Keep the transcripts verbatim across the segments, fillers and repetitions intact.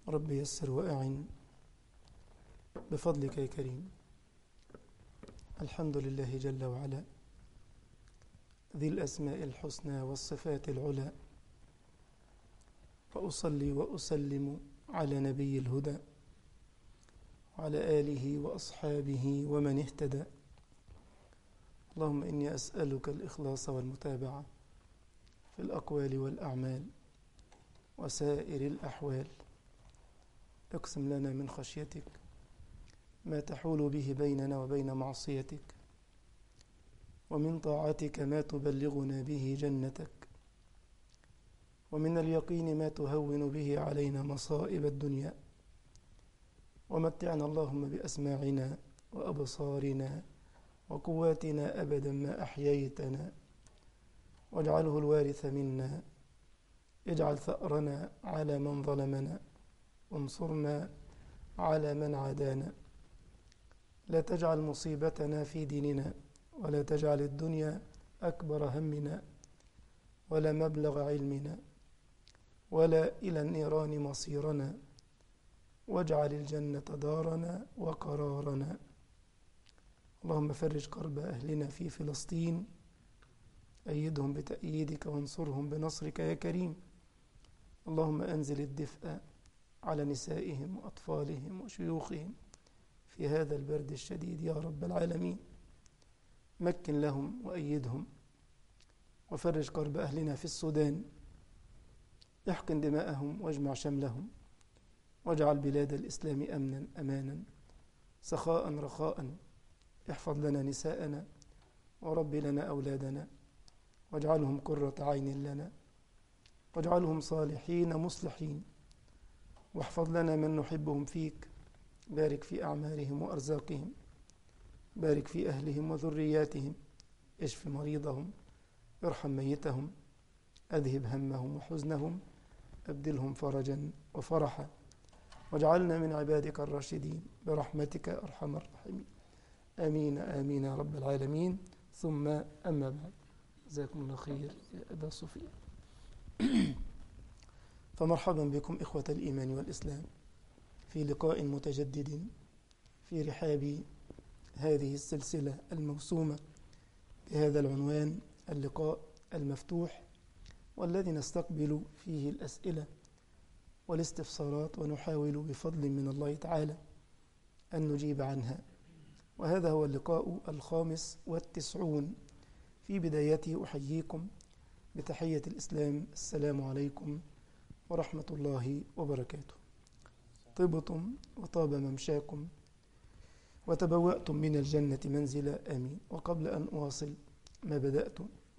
رب يسر وأعن بفضلك يا كريم. الحمد لله جل وعلا ذي الأسماء الحسنى والصفات العلى، وأصلي وأسلم على نبي الهدى وعلى آله وأصحابه ومن اهتدى. اللهم إني أسألك الإخلاص والمتابعة في الأقوال والأعمال وسائر الأحوال. اقسم لنا من خشيتك ما تحول به بيننا وبين معصيتك، ومن طاعتك ما تبلغنا به جنتك، ومن اليقين ما تهون به علينا مصائب الدنيا. ومتعنا اللهم بأسماعنا وأبصارنا وقواتنا أبدا ما أحييتنا، واجعله الوارث منا، اجعل ثأرنا على من ظلمنا، وانصرنا على من عادانا. لا تجعل مصيبتنا في ديننا، ولا تجعل الدنيا أكبر همنا ولا مبلغ علمنا ولا إلى النيران مصيرنا، واجعل الجنة دارنا وقرارنا. اللهم فرج كرب أهلنا في فلسطين، أيدهم بتأييدك وانصرهم بنصرك يا كريم. اللهم أنزل الدفء على نسائهم وأطفالهم وشيوخهم في هذا البرد الشديد يا رب العالمين. مكن لهم وأيدهم، وفرج كرب أهلنا في السودان، احقن دماءهم واجمع شملهم، واجعل بلاد الإسلام أمنا أمانا سخاء رخاء. احفظ لنا نساءنا ورب لنا أولادنا، واجعلهم قرة عين لنا، واجعلهم صالحين مصلحين، واحفظ لنا من نحبهم فيك. بارك في أعمارهم وأرزاقهم، بارك في أهلهم وذرياتهم، اشف مريضهم، ارحم ميتهم، أذهب همهم وحزنهم، أبدلهم فرجا وفرحا، واجعلنا من عبادك الراشدين برحمتك أرحم الراحمين. آمين آمين يا رب العالمين. ثم أما بعد، جزاكم الله خير يا أبا صفيان. فمرحبا بكم إخوة الإيمان والإسلام في لقاء متجدد في رحاب هذه السلسلة الموسومة بهذا العنوان، اللقاء المفتوح، والذي نستقبل فيه الأسئلة والاستفسارات، ونحاول بفضل من الله تعالى أن نجيب عنها. وهذا هو اللقاء الخامس والتسعون. في بدايته أحييكم بتحية الإسلام، السلام عليكم ورحمة الله وبركاته. طبتم وطاب ممشاكم وتبوأتم من الجنة منزلا، آمين. وقبل أن أواصل ما بدأت،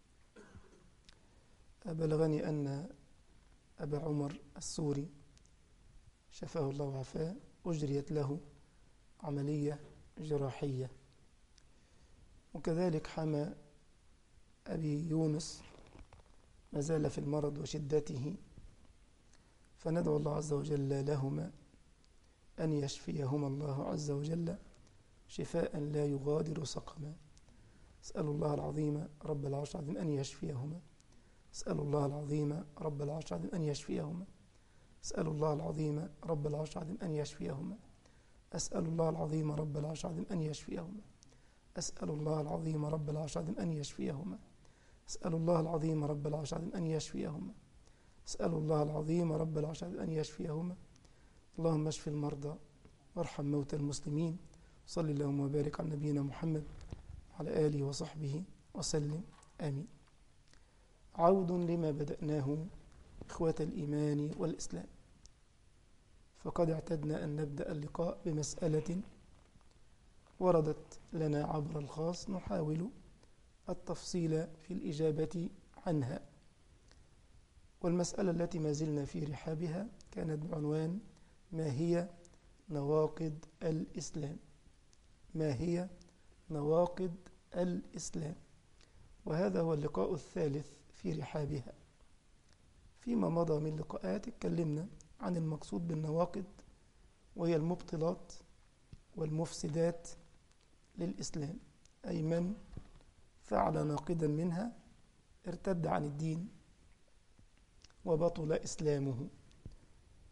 بلغني أن أبا عمر السوري شفاه الله وعافاه أجريت له عملية جراحية، وكذلك حمى أبي يونس ما زال في المرض وشدته، فندعو الله عز وجل لهما أن يشفيهما الله عز وجل شفاء لا يغادر سقما. أسأل الله العظيم رب العرش العظيم أن يشفيهما، أسأل الله العظيم رب العرش العظيم أن يشفيهما، أسأل الله العظيم رب العرش العظيم أن يشفيهما، أسأل الله العظيم رب العرش العظيم أن يشفيهما، أسأل الله العظيم رب العرش العظيم أن يشفيهما، أسأل الله العظيم رب العرش العظيم أن يشفيهما، أسأل الله العظيم رب العرش العظيم أن يشفيهما. اللهم اشف المرضى وارحم موتى المسلمين. صلى اللهم وبارك على نبينا محمد وعلى آله وصحبه وسلم، آمين. عود لما بدأناه إخوة الإيمان والإسلام، فقد اعتدنا أن نبدأ اللقاء بمسألة وردت لنا عبر الخاص، نحاول التفصيل في الإجابة عنها. والمسألة التي ما زلنا في رحابها كانت بعنوان: ما هي نواقض الإسلام؟ ما هي نواقض الإسلام؟ وهذا هو اللقاء الثالث في رحابها. فيما مضى من لقاءات اتكلمنا عن المقصود بالنواقض، وهي المبطلات والمفسدات للإسلام، أي من فعل ناقضا منها ارتد عن الدين وبطل إسلامه.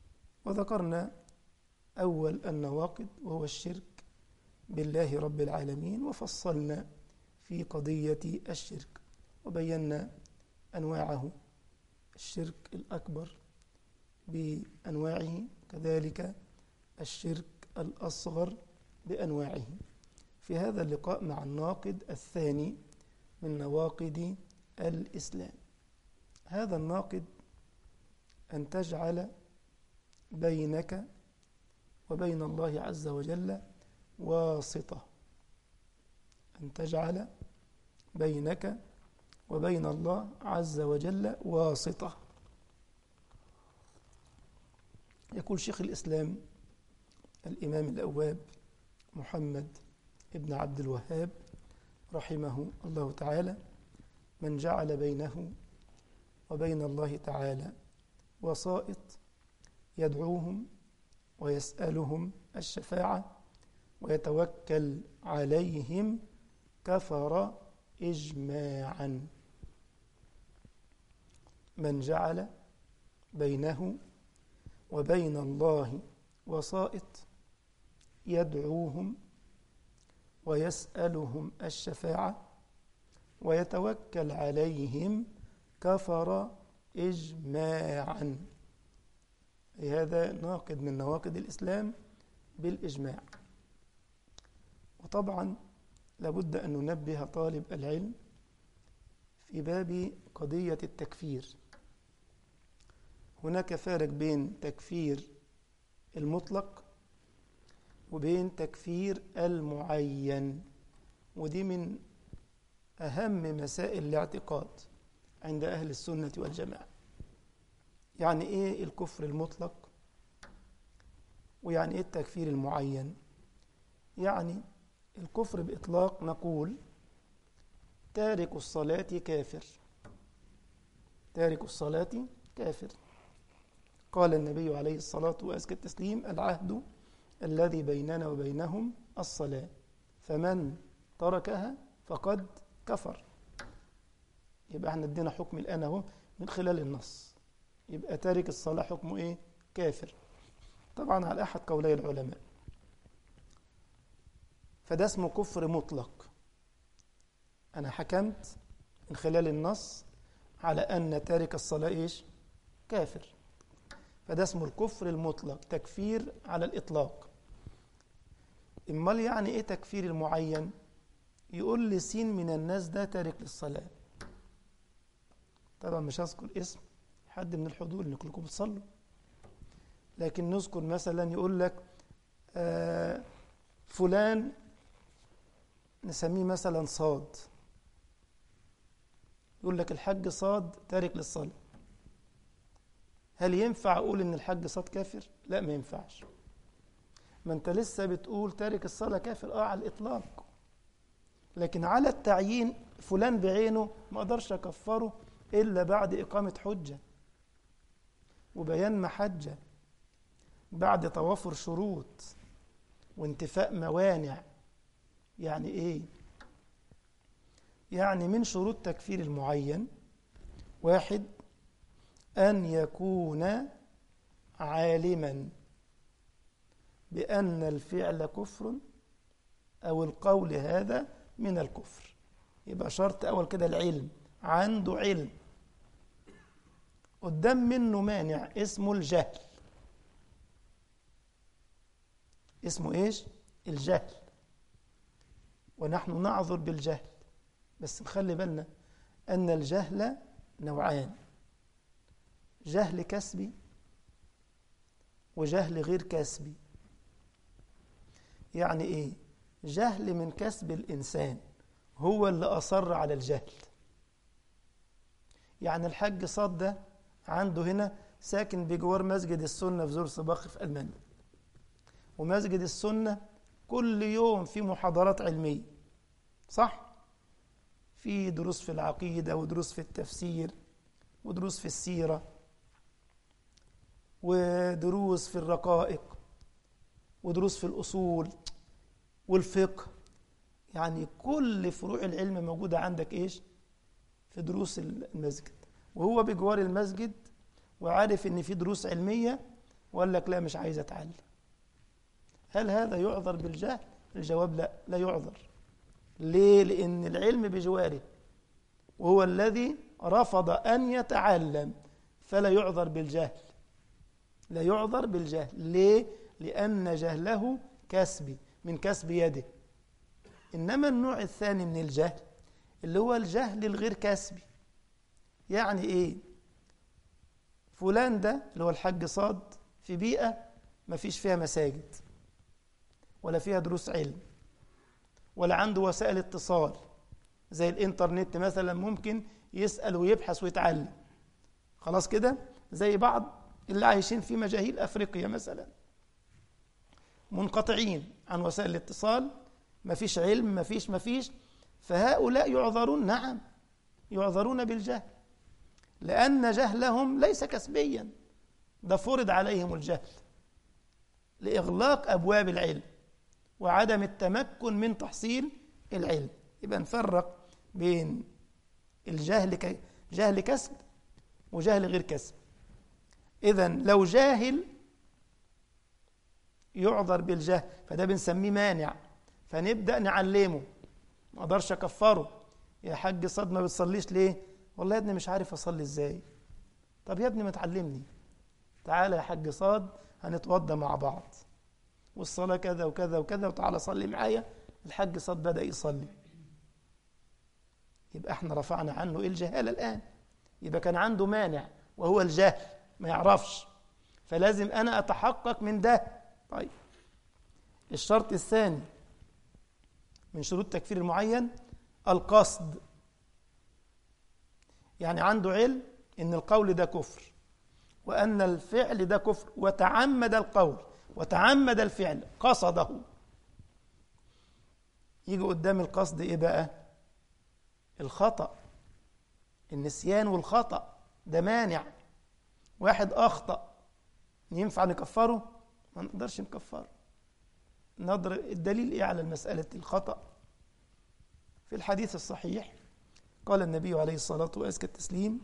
وذكرنا أول النواقض وهو الشرك بالله رب العالمين، وفصلنا في قضية الشرك وبينا أنواعه، الشرك الأكبر بأنواعه، كذلك الشرك الأصغر بأنواعه. في هذا اللقاء مع الناقض الثاني من نواقض الإسلام. هذا الناقض أن تجعل بينك وبين الله عز وجل واسطة، أن تجعل بينك وبين الله عز وجل واسطة. يقول شيخ الإسلام الإمام الأواب محمد ابن عبد الوهاب رحمه الله تعالى: من جعل بينه وبين الله تعالى وسائط يدعوهم ويسألهم الشفاعة ويتوكل عليهم كفر إجماعا. من جعل بينه وبين الله وسائط يدعوهم ويسألهم الشفاعة ويتوكل عليهم كفر إجماعا. هذا ناقض من نواقض الإسلام بالإجماع. وطبعا لابد أن ننبه طالب العلم في باب قضية التكفير. هناك فارق بين تكفير المطلق وبين تكفير المعين، ودي من أهم مسائل الاعتقاد عند أهل السنة والجماعة. يعني إيه الكفر المطلق ويعني إيه التكفير المعين؟ يعني الكفر بإطلاق نقول تارك الصلاة كافر، تارك الصلاة كافر. قال النبي عليه الصلاة وأزكى التسليم: العهد الذي بيننا وبينهم الصلاة، فمن تركها فقد كفر. يبقى احنا ادينا حكم الآن اهو من خلال النص، يبقى تارك الصلاة حكمه ايه؟ كافر، طبعا على أحد قولي العلماء. فده اسمه كفر مطلق. أنا حكمت من خلال النص على أن تارك الصلاة إيش؟ كافر. فده اسمه الكفر المطلق، تكفير على الإطلاق. إمال يعني إيه تكفير المعين؟ يقول لي سين من الناس ده تارك للصلاة. طبعا مش هذكر اسم حد من الحضور اللي كلكم بتصلوا، لكن نذكر مثلا يقول لك آه فلان نسميه مثلا صاد، يقول لك الحج صاد تارك للصلاة. هل ينفع أقول إن الحج صاد كافر؟ لا، ما ينفعش. ما أنت لسه بتقول تارك الصلاة كافر آه على الإطلاق، لكن على التعيين فلان بعينه ما أقدرش أكفره إلا بعد إقامة حجة وبيان محجة، بعد توافر شروط وانتفاء موانع. يعني إيه؟ يعني من شروط تكفير المعين: واحد، أن يكون عالما بأن الفعل كفر أو القول هذا من الكفر. يبقى شرط أول كده العلم، عنده علم. قدام منه مانع اسمه الجهل. اسمه إيش؟ الجهل. ونحن نعذر بالجهل، بس نخلي بالنا أن الجهل نوعان: جهل كسبي وجهل غير كسبي. يعني إيه؟ جهل من كسب الإنسان، هو اللي أصر على الجهل. يعني الحاج صاد ده عنده هنا ساكن بجوار مسجد السنة في زورسباخ في ألمانيا، ومسجد السنة كل يوم في محاضرات علمية، صح؟ في دروس في العقيدة ودروس في التفسير ودروس في السيرة ودروس في الرقائق ودروس في الأصول والفقه. يعني كل فروع العلم موجودة عندك إيش؟ في دروس المسجد. وهو بجوار المسجد وعارف إن في دروس علمية، وقال لك لا مش عايز أتعلم، هل هذا يعذر بالجهل؟ الجواب لا، لا يعذر. ليه؟ لأن العلم بجواره وهو الذي رفض أن يتعلم، فلا يعذر بالجهل، لا يعذر بالجهل. ليه؟ لأن جهله كسبي من كسب يده. إنما النوع الثاني من الجهل اللي هو الجهل الغير كسبي. يعني إيه؟ فلان ده اللي هو الحاج صاد في بيئة ما فيش فيها مساجد ولا فيها دروس علم ولا عنده وسائل اتصال زي الإنترنت مثلا، ممكن يسأل ويبحث ويتعلم. خلاص كده، زي بعض اللي عايشين في مجاهيل أفريقيا مثلا، منقطعين عن وسائل الاتصال، ما فيش علم، ما فيش ما فيش فهؤلاء يعذرون، نعم يعذرون بالجهل، لأن جهلهم ليس كسبيا، ده فرض عليهم الجهل لإغلاق أبواب العلم وعدم التمكن من تحصيل العلم. يبقى نفرق بين الجهل ك... جهل كسب وجهل غير كسب. إذن لو جاهل يعذر بالجهل، فده بنسميه مانع، فنبدأ نعلمه. ما اقدرش اكفره، يا حاج صاد ما بتصليش ليه؟ والله يا ابني مش عارف اصلي ازاي. طب يا ابني ما تعلمني، تعالى يا حاج صاد هنتوضى مع بعض والصلاة كذا وكذا وكذا وتعالى صلي معايا. الحاج صاد بدأ يصلي، يبقى احنا رفعنا عنه ايه؟ الجهالة الآن. يبقى كان عنده مانع وهو الجهل، ما يعرفش، فلازم أنا أتحقق من ده. طيب الشرط الثاني من شروط تكفير المعين القصد، يعني عنده علم إن القول ده كفر وأن الفعل ده كفر، وتعمد القول وتعمد الفعل، قصده. يجي قدام القصد إيه بقى؟ الخطأ، النسيان والخطأ، ده مانع. واحد أخطأ، ينفع نكفره؟ ما نقدرش نكفره. نضر الدليل إيه على المسألة الخطأ؟ في الحديث الصحيح قال النبي عليه الصلاة وأزكى التسليم: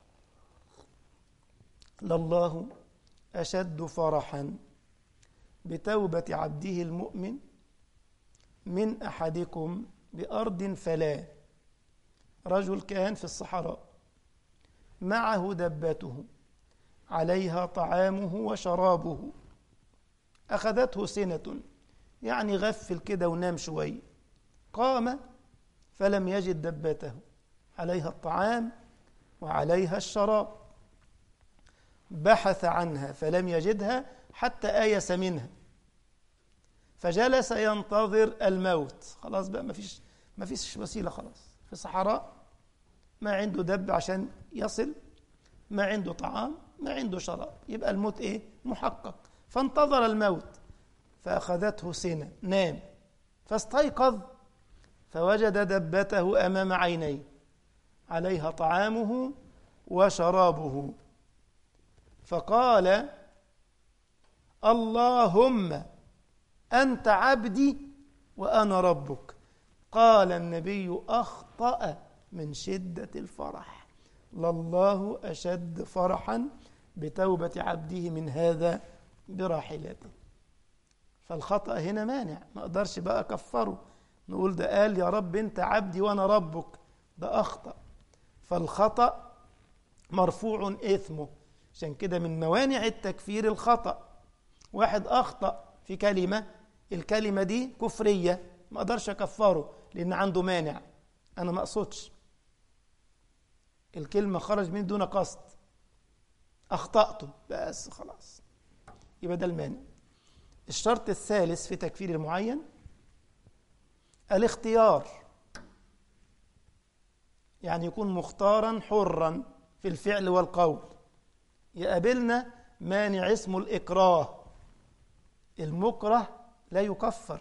لله أشد فرحا بتوبة عبده المؤمن من أحدكم بأرض فلا. رجل كان في الصحراء معه دبته عليها طعامه وشرابه، أخذته سنة، يعني غفل كده ونام شوي، قام فلم يجد دبته عليها الطعام وعليها الشراب، بحث عنها فلم يجدها حتى آيس منها، فجلس ينتظر الموت. خلاص بقى ما فيش ما فيش وسيلة، خلاص في صحراء، ما عنده دب عشان يصل، ما عنده طعام، ما عنده شراب، يبقى الموت ايه؟ محقق. فانتظر الموت فأخذته سنة، نام، فاستيقظ فوجد دبته أمام عينيه عليها طعامه وشرابه، فقال: اللهم أنت عبدي وأنا ربك. قال النبي: أخطأ من شدة الفرح، لله أشد فرحا بتوبة عبده من هذا براحلته. فالخطأ هنا مانع، ما أقدرش بقى أكفره، نقول ده قال يا رب أنت عبدي وأنا ربك، ده أخطأ. فالخطأ مرفوع إثمه. عشان كده من موانع التكفير الخطأ. واحد أخطأ في كلمة، الكلمة دي كفرية، ما أقدرش أكفره لأن عنده مانع، أنا ما أقصدش، الكلمة خرج من دون قصد، أخطأته بس خلاص، يبقى ده المانع. الشرط الثالث في تكفير المعين الاختيار، يعني يكون مختارا حرا في الفعل والقول. يقابلنا مانع اسمه الإكراه، المكره لا يكفر.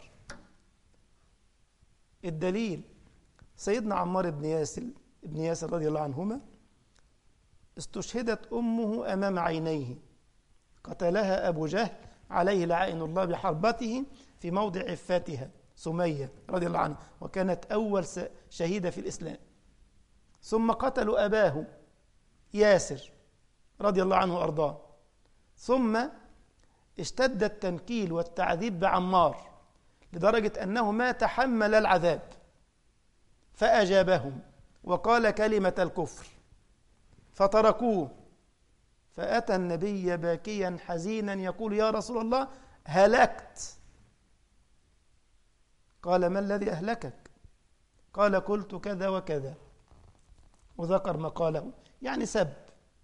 الدليل سيدنا عمار بن ياسر ابن ياسر رضي الله عنهما استشهدت أمه أمام عينيه، قتلها أبو جهل عليه لعائن الله بحربته في موضع عفتها سمية رضي الله عنها، وكانت أول شهيدة في الإسلام. ثم قتلوا أباه ياسر رضي الله عنه وأرضاه، ثم اشتد التنكيل والتعذيب بعمار لدرجة أنه ما تحمل العذاب، فأجابهم وقال كلمة الكفر فتركوه، فأتى النبي باكيا حزينا يقول يا رسول الله هلكت. قال ما الذي أهلكك؟ قال قلت كذا وكذا، وذكر ما قاله يعني سب.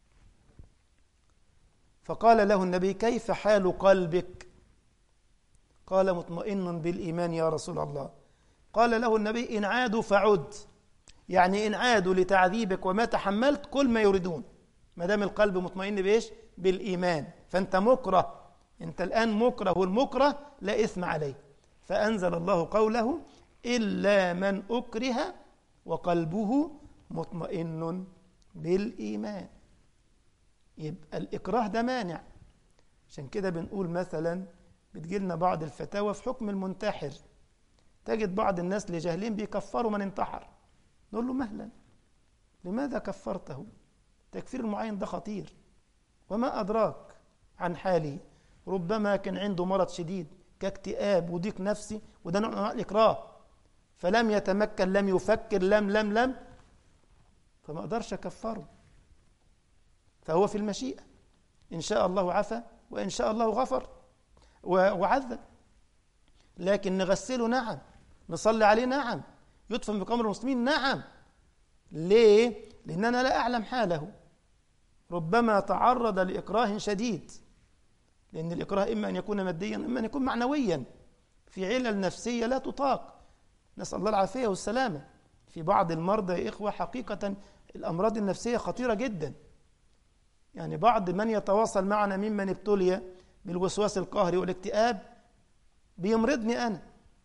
فقال له النبي كيف حال قلبك؟ قال مطمئن بالإيمان يا رسول الله. قال له النبي إن عادوا فعد، يعني إن عادوا لتعذيبك وما تحملت كل ما يريدون، ما دام القلب مطمئن بإيش؟ بالإيمان. فأنت مكره، أنت الآن مكره، والمكره لا إثم عليه. فأنزل الله قوله إلا من أكره وقلبه مطمئن بالإيمان. يبقى الإكراه ده مانع. عشان كده بنقول مثلا بتجيلنا بعض الفتاوى في حكم المنتحر، تجد بعض الناس لجهلين بيكفروا من انتحر، نقول له مهلا، لماذا كفرته؟ تكفير المعين ده خطير، وما أدراك عن حاله، ربما كان عنده مرض شديد كاكتئاب وضيق نفسي، وده نوع من أنواع الإكراه، فلم يتمكن، لم يفكر، لم لم لم فما أقدرش أكفره. فهو في المشيئة، إن شاء الله عفا وإن شاء الله غفر وعذب. لكن نغسله نعم، نصلي عليه نعم، يدفن بقبر المسلمين نعم. ليه؟ لأننا لا أعلم حاله، ربما تعرض لإكراه شديد، لأن الإكراه إما أن يكون ماديا إما أن يكون معنويا، في علل نفسية لا تطاق، نسأل الله العافية والسلامة. في بعض المرضى يا إخوة حقيقة الأمراض النفسية خطيرة جدا، يعني بعض من يتواصل معنا ممن ابتلي بالوسواس القهري والاكتئاب بيمرضني أنا،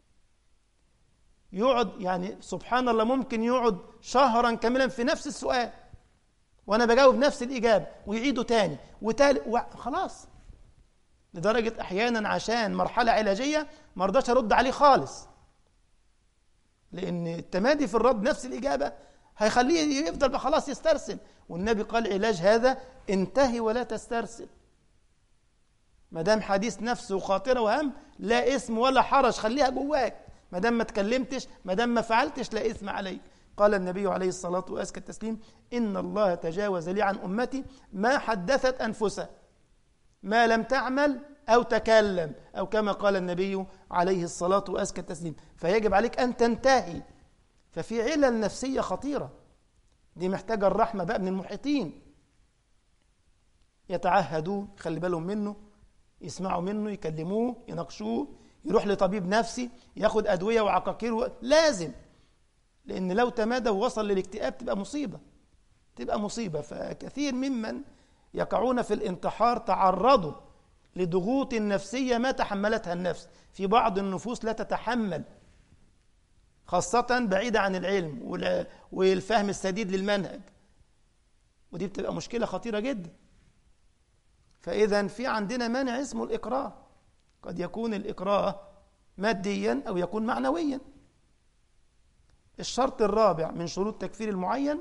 يقعد يعني سبحان الله ممكن يقعد شهرا كاملا في نفس السؤال وأنا بجاوب نفس الإجابة ويعيده تاني وتالي خلاص، لدرجة أحيانا عشان مرحلة علاجية ما رضاش أرد عليه خالص، لأن التمادي في الرد نفس الإجابة هيخليه يفضل بقى خلاص يسترسل، والنبي قال علاج هذا انتهي ولا تسترسل. ما دام حديث نفس وخاطرة وهم لا اسم ولا حرج، خليها جواك، ما دام ما تكلمتش، ما دام ما فعلتش لا إثم عليك. قال النبي عليه الصلاة وأزكى التسليم إن الله تجاوز لي عن أمتي ما حدثت أنفسها ما لم تعمل أو تكلم، أو كما قال النبي عليه الصلاة وأزكى التسليم. فيجب عليك أن تنتهي. ففي علل نفسية خطيرة دي محتاجة الرحمة بقى من المحيطين، يتعهدوا، خلي بالهم منه، يسمعوا منه، يكلموه، يناقشوه، يروح لطبيب نفسي ياخد أدوية وعقاقير و... لازم، لأن لو تمادى ووصل للاكتئاب تبقى مصيبة، تبقى مصيبة. فكثير ممن يقعون في الانتحار تعرضوا لضغوط نفسية ما تحملتها النفس، في بعض النفوس لا تتحمل، خاصة بعيدة عن العلم والفهم السديد للمنهج، ودي بتبقى مشكلة خطيرة جدا. فإذا في عندنا مانع اسمه الإكراه، قد يكون الإكراه ماديا أو يكون معنويا. الشرط الرابع من شروط تكفير المعين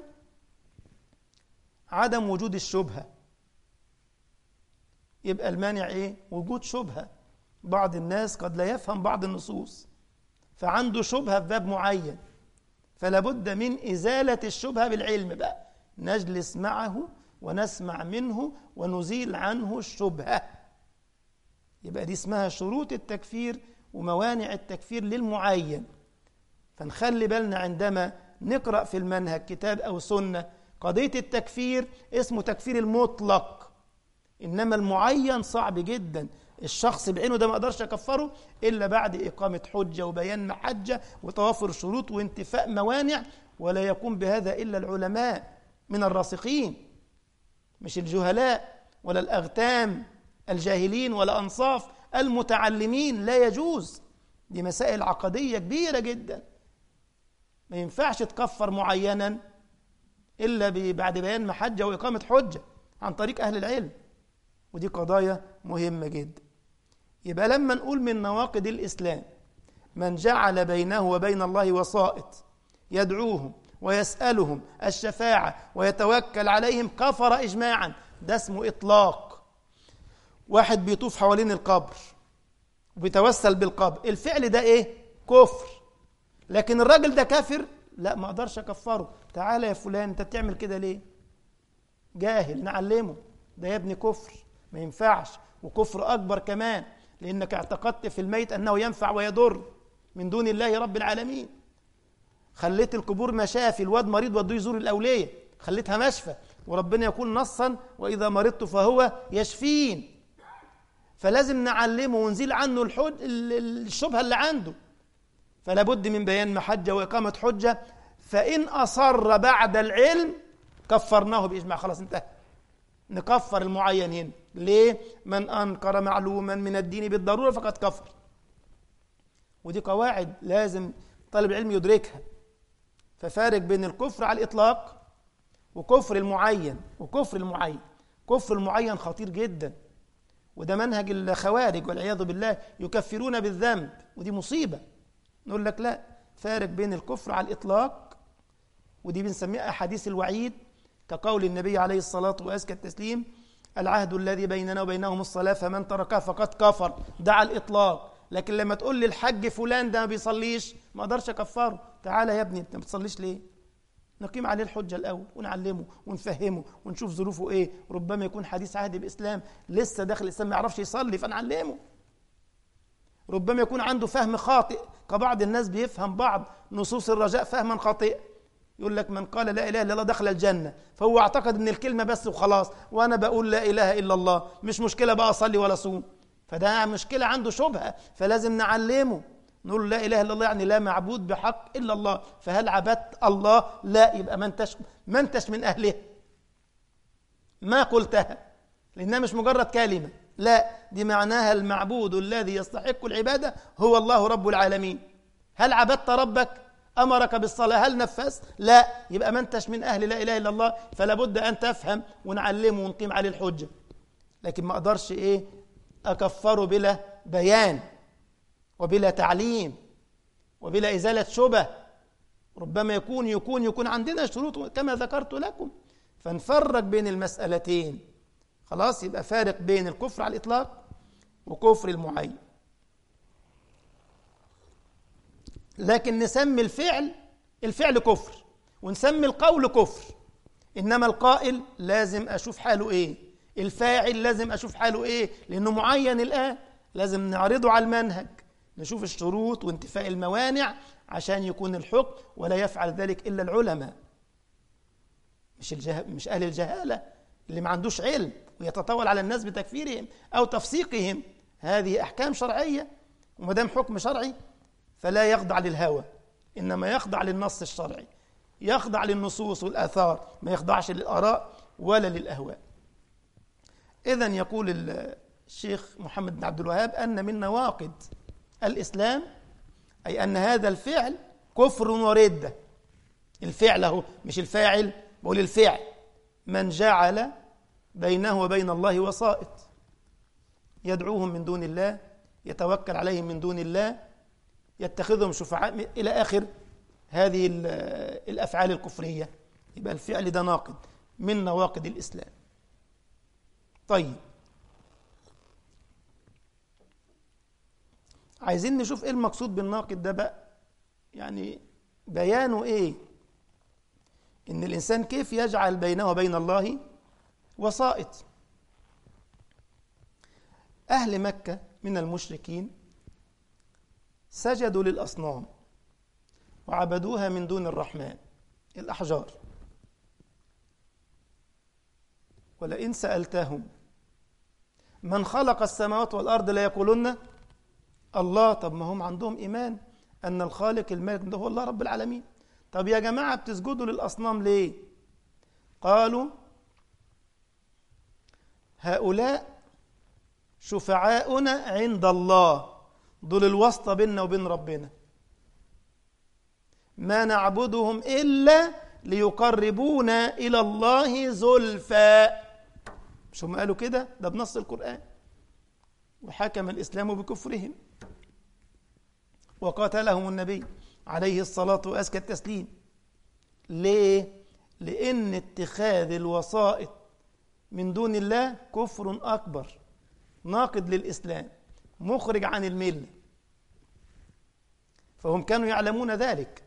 عدم وجود الشبهة. يبقى المانع إيه؟ وجود شبهة. بعض الناس قد لا يفهم بعض النصوص فعنده شبهة في باب معين، فلا بد من إزالة الشبهة بالعلم بقى، نجلس معه ونسمع منه ونزيل عنه الشبهة. يبقى دي اسمها شروط التكفير وموانع التكفير للمعين. فنخلي بالنا عندما نقرأ في المنهج كتاب أو سنة قضية التكفير اسمه تكفير المطلق، إنما المعين صعب جدا، الشخص بعينه ده ما أقدرش أكفره إلا بعد إقامة حجة وبيان محجة وتوافر شروط وانتفاء موانع، ولا يقوم بهذا إلا العلماء من الراسخين، مش الجهلاء ولا الأغتام الجاهلين ولا أنصاف المتعلمين، لا يجوز. دي مسائل عقدية كبيرة جدا، ما ينفعش تكفر معينا إلا بعد بيان محجة وإقامة حجة عن طريق أهل العلم، ودي قضايا مهمة جدا. يبقى لما نقول من نواقض الإسلام من جعل بينه وبين الله وسائط يدعوهم ويسألهم الشفاعة ويتوكل عليهم كفر إجماعا، ده اسمه إطلاق. واحد بيطوف حوالين القبر وبيتوسل بالقبر، الفعل ده ايه؟ كفر. لكن الراجل ده كافر؟ لا، ما اقدرش اكفره. تعالى يا فلان انت بتعمل كده ليه؟ جاهل، نعلمه. ده يا ابني كفر، ما ينفعش، وكفر اكبر كمان، لانك اعتقدت في الميت انه ينفع ويضر من دون الله رب العالمين. خليت القبور مشافي، الواد مريض ودوه يزور الاوليه، خليتها مشفى، وربنا يقول نصا واذا مرضت فهو يشفين. فلازم نعلمه ونزيل عنه الحج الشبهه اللي عنده. فلا بد من بيان محجه واقامه حجه. فان اصر بعد العلم كفرناه باجماع، خلاص انتهى. نكفر المعين هنا. ليه؟ من انكر معلوما من الدين بالضروره فقد كفر. ودي قواعد لازم طالب العلم يدركها. ففارق بين الكفر على الاطلاق وكفر المعين. وكفر المعين كفر المعين خطير جدا، وده منهج الخوارج والعياذ بالله، يكفرون بالذنب، ودي مصيبه. نقول لك لا، فارق بين الكفر على الاطلاق، ودي بنسميها احاديث الوعيد، كقول النبي عليه الصلاه وازكى التسليم: العهد الذي بيننا وبينهم الصلاه فمن تركها فقد كفر. ده على الاطلاق. لكن لما تقول لي الحج فلان ده ما بيصليش، ما اقدرش اكفره. تعالى يا ابني انت ما بتصليش ليه؟ نقيم عليه الحجه الاول ونعلمه ونفهمه ونشوف ظروفه ايه. ربما يكون حديث عهد باسلام، لسه داخل الاسلام ما يعرفش يصلي، فنعلمه. ربما يكون عنده فهم خاطئ، كبعض الناس بيفهم بعض نصوص الرجاء فهما خاطئا. يقول لك من قال لا اله الا الله دخل الجنه، فهو اعتقد ان الكلمه بس وخلاص، وانا بقول لا اله الا الله مش مشكله بقى اصلي ولا اصوم. فده مشكله، عنده شبهه، فلازم نعلمه. نقول لا اله الا الله يعني لا معبود بحق الا الله. فهل عبدت الله؟ لا، يبقى ما انتش ما انتش من اهلها، ما قلتها، لانها مش مجرد كلمه. لا، دي معناها المعبود الذي يستحق العباده هو الله رب العالمين. هل عبدت ربك؟ امرك بالصلاه، هل نفذت؟ لا، يبقى ما انتش من اهل لا اله الا الله. فلا بد ان تفهم ونعلمه ونقيم عليه الحجه. لكن ما اقدرش ايه اكفره بلا بيان وبلا تعليم وبلا ازاله شبه. ربما يكون يكون يكون عندنا شروط كما ذكرت لكم، فنفرق بين المسألتين. خلاص، يبقى فارق بين الكفر على الإطلاق وكفر المعين. لكن نسمي الفعل الفعل كفر، ونسمي القول كفر. إنما القائل لازم أشوف حاله إيه، الفاعل لازم أشوف حاله إيه، لأنه معين الآن. لازم نعرضه على المنهج، نشوف الشروط وانتفاء الموانع عشان يكون الحكم. ولا يفعل ذلك إلا العلماء، مش الجه... مش أهل الجهالة اللي ما عندوش علم ويتطاول على الناس بتكفيرهم أو تفسيقهم. هذه أحكام شرعية، وما دام حكم شرعي فلا يخضع للهوى، إنما يخضع للنص الشرعي، يخضع للنصوص والآثار، ما يخضعش للآراء ولا للأهواء. إذن يقول الشيخ محمد بن عبد الوهاب أن من نواقض الإسلام أي أن هذا الفعل كفر وردة. الفعل هو مش الفاعل، بقول الفعل. من جعل بينه وبين الله وسائط، يدعوهم من دون الله، يتوكل عليهم من دون الله، يتخذهم شفعاء، إلى آخر هذه الأفعال الكفرية. يبقى الفعل ده ناقض من نواقض الإسلام. طيب، عايزين نشوف إيه المقصود بالناقض ده بقى، يعني بيانه إيه؟ إن الإنسان كيف يجعل بينه وبين الله وسائط. أهل مكة من المشركين سجدوا للأصنام وعبدوها من دون الرحمن، الأحجار. ولئن سألتهم من خلق السماوات والأرض لا يقولون الله. طب ما هم عندهم إيمان أن الخالق المالك ده هو الله رب العالمين. طب يا جماعة بتسجدوا للأصنام ليه؟ قالوا هؤلاء شفعاؤنا عند الله، دول الواسطة بيننا وبين ربنا، ما نعبدهم إلا ليقربونا إلى الله زلفى. مش هم قالوا كده؟ ده بنص القرآن. وحكم الإسلام بكفرهم وقاتلهم النبي عليه الصلاة وأزكى التسليم. ليه؟ لأن اتخاذ الوسائط من دون الله كفر أكبر، ناقض للإسلام مخرج عن الملة، فهم كانوا يعلمون ذلك.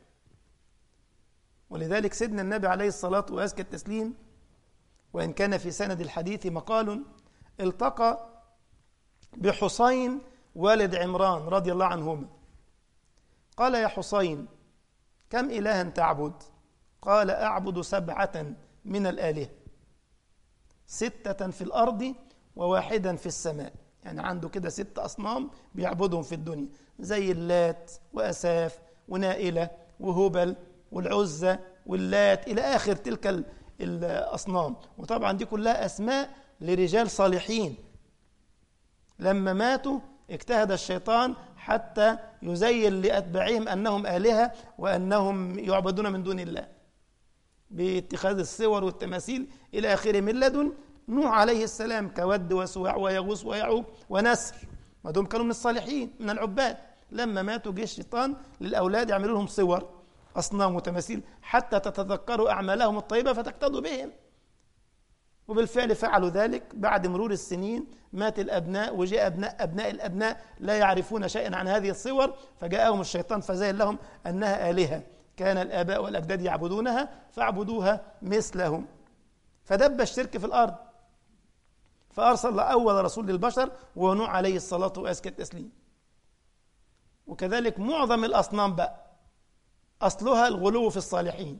ولذلك سيدنا النبي عليه الصلاة وأزكى التسليم، وإن كان في سند الحديث مقال، التقى بحسين والد عمران رضي الله عنهما، قال: يا حسين، كم إلها تعبد؟ قال: أعبد سبعة من الآلهة، ستة في الأرض وواحدا في السماء. يعني عنده كده ست أصنام بيعبدهم في الدنيا، زي اللات وأساف ونائلة وهبل والعزة واللات إلى آخر تلك الأصنام. وطبعا دي كلها أسماء لرجال صالحين لما ماتوا اجتهد الشيطان حتى يزين لأتباعهم أنهم آلهة وأنهم يعبدون من دون الله باتخاذ الصور والتماثيل إلى آخره، من لدن نوح عليه السلام كود وسواع ويغوص ويعوق ونسر، ما دول كانوا من الصالحين من العباد. لما ماتوا جه الشيطان للأولاد يعملوا لهم صور أصنام وتماثيل حتى تتذكروا أعمالهم الطيبة فتقتدوا بهم، وبالفعل فعلوا ذلك. بعد مرور السنين مات الأبناء وجاء أبناء أبناء الأبناء لا يعرفون شيئا عن هذه الصور، فجاءهم الشيطان فزين لهم أنها آلهة كان الآباء والأجداد يعبدونها فاعبدوها مثلهم، فدب الشرك في الأرض، فأرسل الله أول رسول للبشر وهو نوح عليه الصلاة وأزكى التسليم. وكذلك معظم الأصنام بقى أصلها الغلو في الصالحين.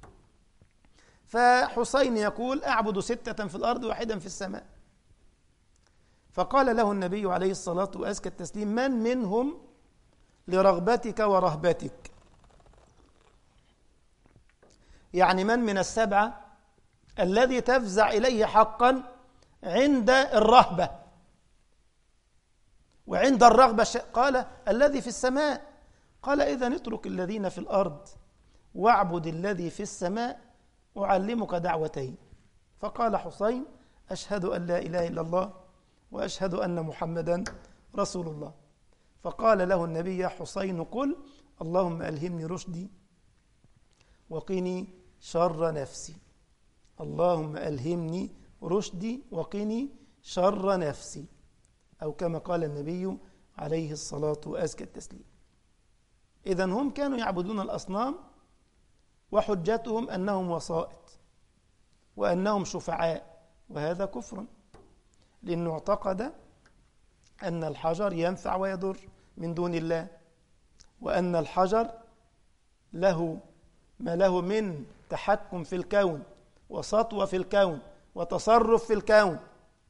فحسين يقول: أعبد ستة في الأرض واحدا في السماء. فقال له النبي عليه الصلاة وأزكى التسليم: من منهم لرغبتك ورهبتك؟ يعني من من السبعة الذي تفزع إليه حقا عند الرهبة وعند الرغبة؟ قال: الذي في السماء. قال: إذن اترك الذين في الأرض واعبد الذي في السماء أعلمك دعوتين. فقال حسين: أشهد أن لا إله إلا الله وأشهد أن محمدا رسول الله. فقال له النبي: يا حسين، قل اللهم ألهمني رشدي وقني شر نفسي. اللهم ألهمني رشدي وقني شر نفسي، أو كما قال النبي عليه الصلاة وأزكى التسليم. إذن هم كانوا يعبدون الأصنام وحجتهم أنهم وسائط وأنهم شفعاء، وهذا كفر، لأنه اعتقد أن الحجر ينفع ويضر من دون الله، وأن الحجر له ما له من تحكم في الكون وسطوة في الكون وتصرف في الكون،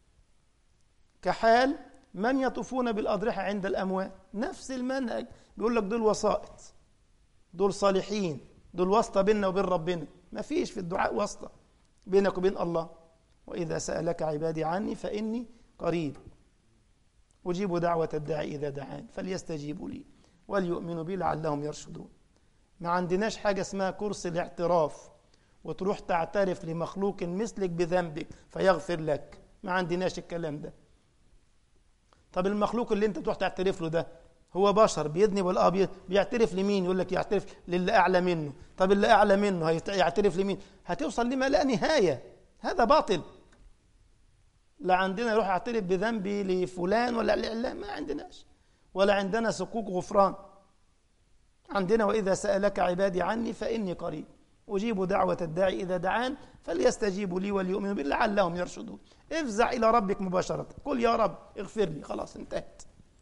كحال من يطوفون بالأضرحة عند الأموات. نفس المنهج، بيقول لك دول وسائط، دول صالحين، دول واسطة بيننا وبين ربنا. ما فيش في الدعاء واسطة بينك وبين الله. وإذا سألك عبادي عني فإني قريب أجيب دعوة الداعي إذا دعان فليستجيبوا لي وليؤمنوا بي لعلهم يرشدون. ما عندناش حاجة اسمها كرسي الاعتراف وتروح تعترف لمخلوق مثلك بذنبك فيغفر لك، ما عندناش الكلام ده. طب المخلوق اللي انت تروح تعترف له ده هو بشر بيذنب ولا اه بيعترف لمين؟ يقول لك يعترف للي أعلى منه. طب اللي أعلى منه هيعترف لمين؟ هتوصل لما لا نهاية. هذا باطل. لا عندنا يروح يعترف بذنبي لفلان ولا لا، ما عندناش. ولا عندنا سقوق غفران. عندنا وإذا سألك عبادي عني فإني قريب أجيب دعوة الداعي إذا دعان فليستجيبوا لي وليؤمنوا بي لعلهم يرشدون. افزع إلى ربك مباشرة، قل يا رب اغفر لي، خلاص انتهت.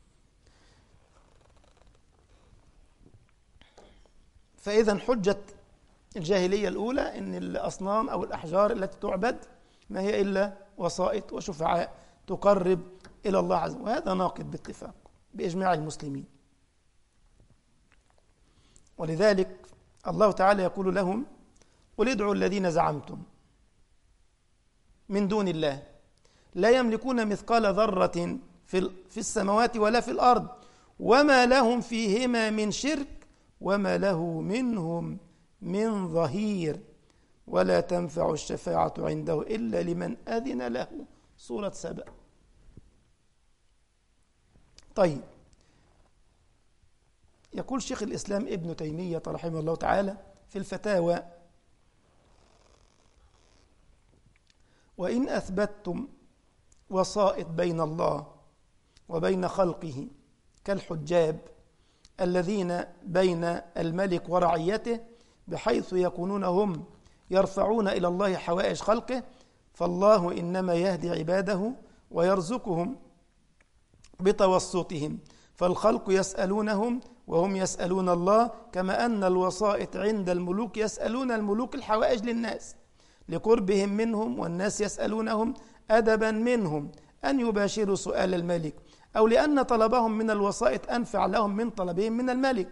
فإذا حجة الجاهلية الأولى إن الأصنام أو الأحجار التي تعبد ما هي إلا وسائط وشفعاء تقرب إلى الله عز وجل، وهذا ناقض باتفاق بإجماع المسلمين. ولذلك الله تعالى يقول لهم: قل ادعوا الذين زعمتم من دون الله لا يملكون مثقال ذرة في السماوات ولا في الأرض وما لهم فيهما من شرك وما له منهم من ظهير ولا تنفع الشفاعة عنده إلا لمن أذن له. سورة سبأ. طيب، يقول شيخ الإسلام ابن تيمية رحمه الله تعالى في الفتاوى: وإن أثبتتم وسائط بين الله وبين خلقه كالحجاب الذين بين الملك ورعيته، بحيث يكونون هم يرفعون إلى الله حوائج خلقه، فالله إنما يهدي عباده ويرزقهم بتوسطهم، فالخلق يسألونهم وهم يسألون الله، كما أن الوسائط عند الملوك يسألون الملوك الحوائج للناس لقربهم منهم، والناس يسألونهم أدبا منهم أن يباشروا سؤال الملك، أو لأن طلبهم من الوسائط أنفع لهم من طلبهم من الملك،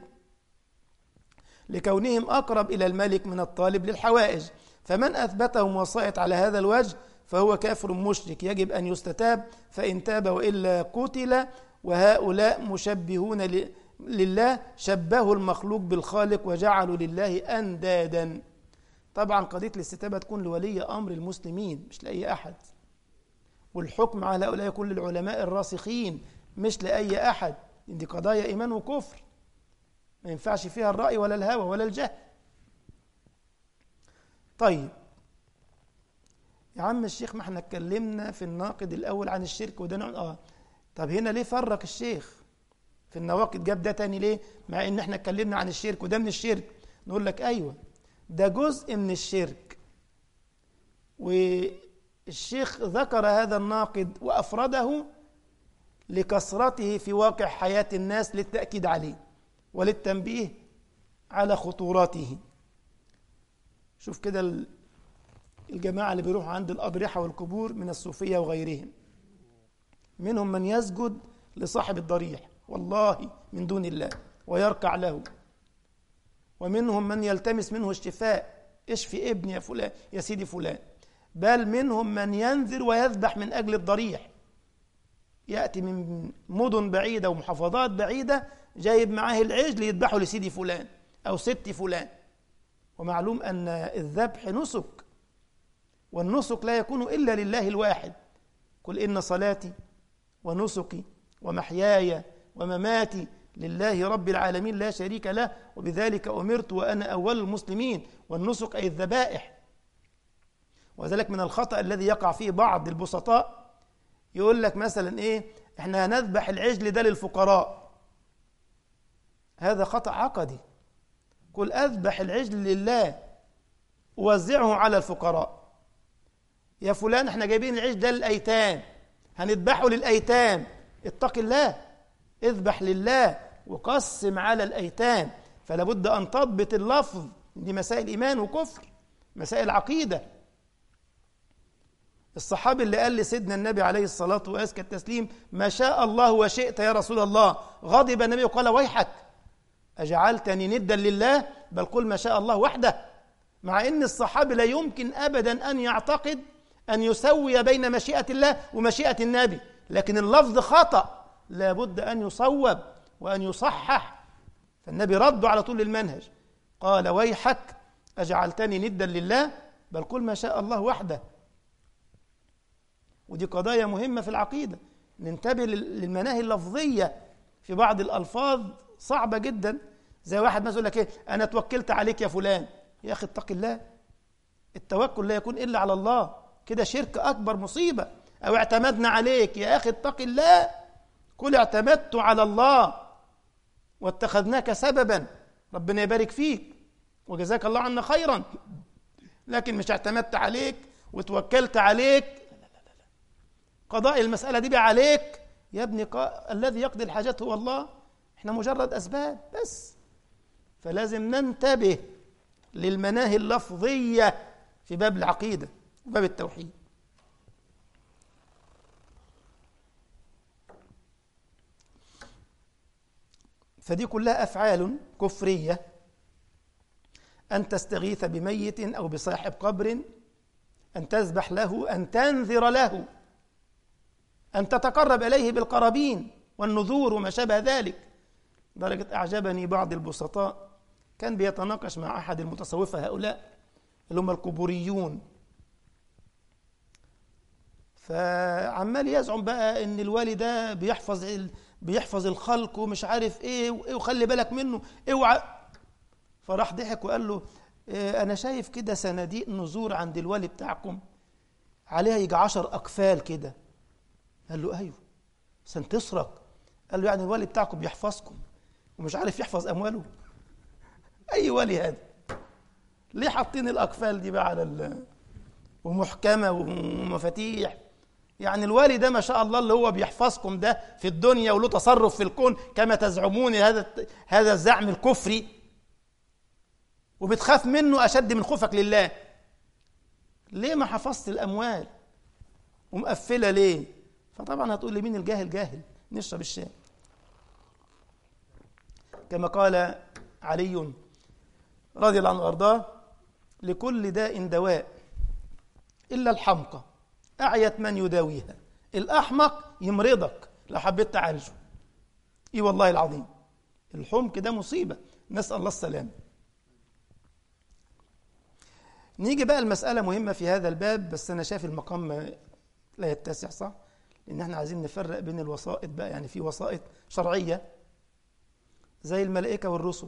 لكونهم أقرب إلى الملك من الطالب للحوائج. فمن أثبتهم وسائط على هذا الوجه فهو كافر مشرك، يجب أن يستتاب، فإن تاب وإلا قتل. وهؤلاء مشبهون لله، شبهوا المخلوق بالخالق وجعلوا لله أندادا. طبعا قضية الاستتابة تكون لولي أمر المسلمين مش لأي أحد، والحكم على هؤلاء يكون للعلماء الراسخين مش لأي أحد، دي قضايا إيمان وكفر ما ينفعش فيها الرأي ولا الهوى ولا الجهل. طيب يا عم الشيخ، ما احنا اتكلمنا في الناقد الأول عن الشرك وده نوع آه طب هنا ليه فرق الشيخ في النواقد، جاب ده تاني ليه مع ان احنا اتكلمنا عن الشرك وده من الشرك؟ نقول لك أيوة ده جزء من الشرك، والشيخ ذكر هذا الناقد وأفرده لكثرته في واقع حياة الناس للتأكيد عليه وللتنبيه على خطوراته. شوف كده الجماعة اللي بيروحوا عند الأضرحة والقبور من الصوفية وغيرهم، منهم من يسجد لصاحب الضريح والله من دون الله ويركع له، ومنهم من يلتمس منه الشفاء، اشفي ابني يا فلان يا سيدي فلان، بل منهم من ينذر ويذبح من أجل الضريح، يأتي من مدن بعيدة ومحافظات بعيدة جايب معاه العجل يذبحه لسيدي فلان أو ست فلان. ومعلوم أن الذبح نسك، والنسك لا يكون إلا لله الواحد، قل إن صلاتي ونسكي ومحياي ومماتي لله رب العالمين لا شريك له وبذلك أمرت وأنا أول المسلمين. والنسك أي الذبائح. وذلك من الخطأ الذي يقع فيه بعض البسطاء، يقول لك مثلا إيه إحنا هنذبح العجل ده للفقراء، هذا خطأ عقدي. قل أذبح العجل لله ووزعه على الفقراء. يا فلان احنا جايبين العجل ده للأيتام هنذبحه للأيتام، اتق الله، اذبح لله وقسم على الأيتام. فلا بد أن تضبط اللفظ، دي مسائل إيمان وكفر، مسائل عقيدة. الصحابي اللي قال لسيدنا النبي عليه الصلاة وأزكى التسليم ما شاء الله وشئت يا رسول الله، غضب النبي وقال ويحك أجعلتني ندا لله، بل قل ما شاء الله وحده. مع أن الصحابي لا يمكن أبدا أن يعتقد أن يسوي بين مشيئة الله ومشيئة النبي، لكن اللفظ خطأ لابد أن يصوب وأن يصحح. فالنبي رد على طول المنهج، قال ويحك أجعلتني ندا لله، بل قل ما شاء الله وحده. ودي قضايا مهمة في العقيدة، ننتبه للمناهي اللفظية في بعض الألفاظ صعبة جدا. زي واحد مثلا يقول لك ايه أنا توكلت عليك يا فلان، يا أخي اتق الله، التوكل لا يكون إلا على الله، كده شرك أكبر مصيبة. أو اعتمدنا عليك، يا أخي اتق الله، قل اعتمدت على الله واتخذناك سببا، ربنا يبارك فيك وجزاك الله عنا خيرا، لكن مش اعتمدت عليك وتوكلت عليك. قضاء المسألة دي بقى عليك يا ابني، قا... الذي يقضي الحاجات هو الله، احنا مجرد أسباب بس. فلازم ننتبه للمناهي اللفظية في باب العقيدة وباب التوحيد. فدي كلها أفعال كفرية، أن تستغيث بميت أو بصاحب قبر، أن تذبح له، أن تنذر له، أن تتقرب إليه بالقرابين والنذور وما شابه ذلك. درجة أعجبني بعض البسطاء كان بيتناقش مع أحد المتصوفة هؤلاء اللي هم القبوريون، فعمال يزعم بقى إن الوالي ده بيحفظ بيحفظ الخلق ومش عارف إيه وخلي بالك منه اوعى. فراح ضحك وقال له إيه أنا شايف كده صناديق نذور عند الوالي بتاعكم عليها يجي عشر أقفال كده. قال له أيوه. عشان تسرق. قال له يعني الولي بتاعكم بيحفظكم ومش عارف يحفظ أمواله؟ أي ولي هذا؟ ليه حاطين الأقفال دي بقى على ال... ومحكمة ومفاتيح؟ يعني الولي ده ما شاء الله اللي هو بيحفظكم ده في الدنيا وله تصرف في الكون كما تزعمون، هذا هذا الزعم الكفري، وبتخاف منه أشد من خوفك لله، ليه ما حفظت الأموال ومقفلة ليه؟ فطبعا هتقول لي مين الجاهل؟ جاهل نشرب الشاي. كما قال علي رضي الله عنه وارضاه: لكل داء دواء إلا الحمقى، أعيت من يداويها. الأحمق يمرضك لو حبيت تعالجه. إيه والله العظيم، الحمق ده مصيبة، نسأل الله السلام. نيجي بقى المسألة مهمة في هذا الباب، بس أنا شايف المقام لا يتسع، صح؟ لأن احنا عايزين نفرق بين الوسائط بقى. يعني في وسائط شرعية زي الملائكة والرسل،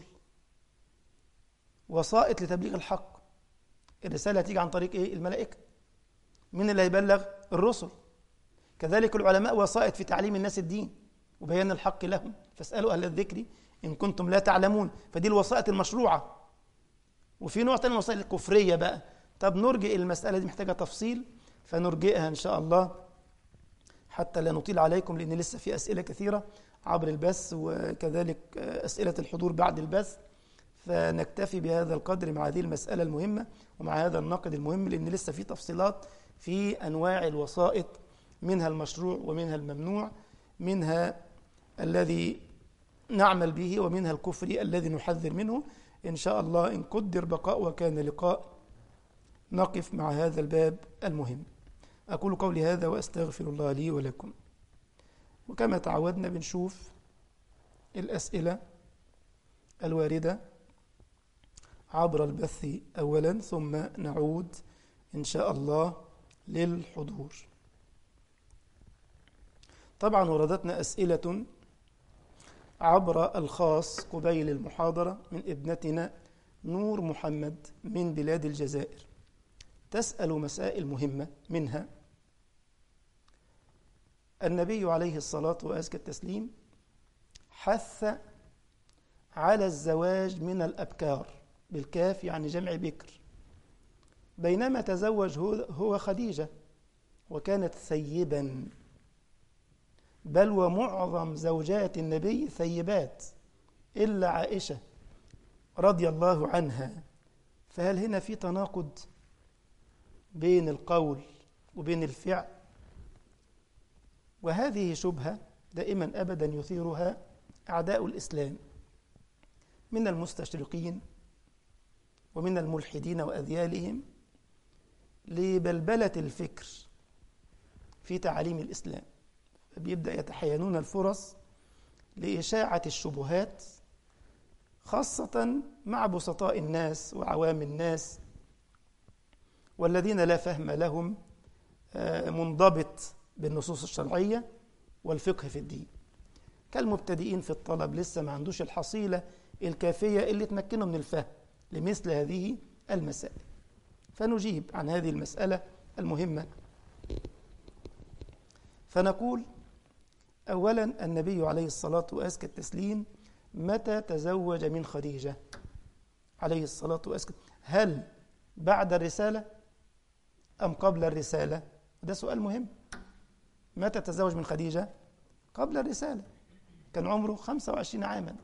وسائط لتبليغ الحق. الرسالة تيجي عن طريق إيه؟ الملائكة. من اللي هيبلغ؟ الرسل. كذلك العلماء وسائط في تعليم الناس الدين وبيان الحق لهم، فاسألوا أهل الذكر إن كنتم لا تعلمون. فدي الوسائط المشروعة. وفي نوع تاني وسائل الكفرية بقى. طب نرجئ المسألة دي، محتاجة تفصيل، فنرجئها إن شاء الله حتى لا نطيل عليكم، لأن لسه في أسئلة كثيرة عبر البث وكذلك أسئلة الحضور بعد البث، فنكتفي بهذا القدر مع هذه المسألة المهمة ومع هذا النقد المهم، لأن لسه في تفصيلات في أنواع الوسائط، منها المشروع ومنها الممنوع، منها الذي نعمل به ومنها الكفري الذي نحذر منه. إن شاء الله إن قدر بقاء وكان لقاء نقف مع هذا الباب المهم. أقول قولي هذا وأستغفر الله لي ولكم. وكما تعودنا بنشوف الأسئلة الواردة عبر البث أولا، ثم نعود إن شاء الله للحضور. طبعا وردتنا أسئلة عبر الخاص قبيل المحاضرة من ابنتنا نور محمد من بلاد الجزائر، تسأل مسائل مهمة، منها: النبي عليه الصلاة وأزكى التسليم حث على الزواج من الأبكار، بالكاف يعني جمع بكر، بينما تزوج هو خديجة وكانت ثيبا، بل ومعظم زوجات النبي ثيبات إلا عائشة رضي الله عنها. فهل هنا في تناقض بين القول وبين الفعل؟ وهذه شبهة دائما أبدا يثيرها أعداء الإسلام من المستشرقين ومن الملحدين وأذيالهم لبلبلة الفكر في تعاليم الإسلام، فبيبدأ يتحينون الفرص لإشاعة الشبهات، خاصة مع بسطاء الناس وعوام الناس والذين لا فهم لهم منضبط بالنصوص الشرعية والفقه في الدين، كالمبتدئين في الطلب لسه ما عندوش الحصيلة الكافية اللي تمكنه من الفهم لمثل هذه المسائل. فنجيب عن هذه المسألة المهمة. فنقول: أولا، النبي عليه الصلاة وأزكى التسليم متى تزوج من خديجة عليه الصلاة وأزكى؟ هل بعد الرسالة أم قبل الرسالة؟ ده سؤال مهم. متى تزوج من خديجة؟ قبل الرسالة، كان عمره خمسة وعشرين عاما.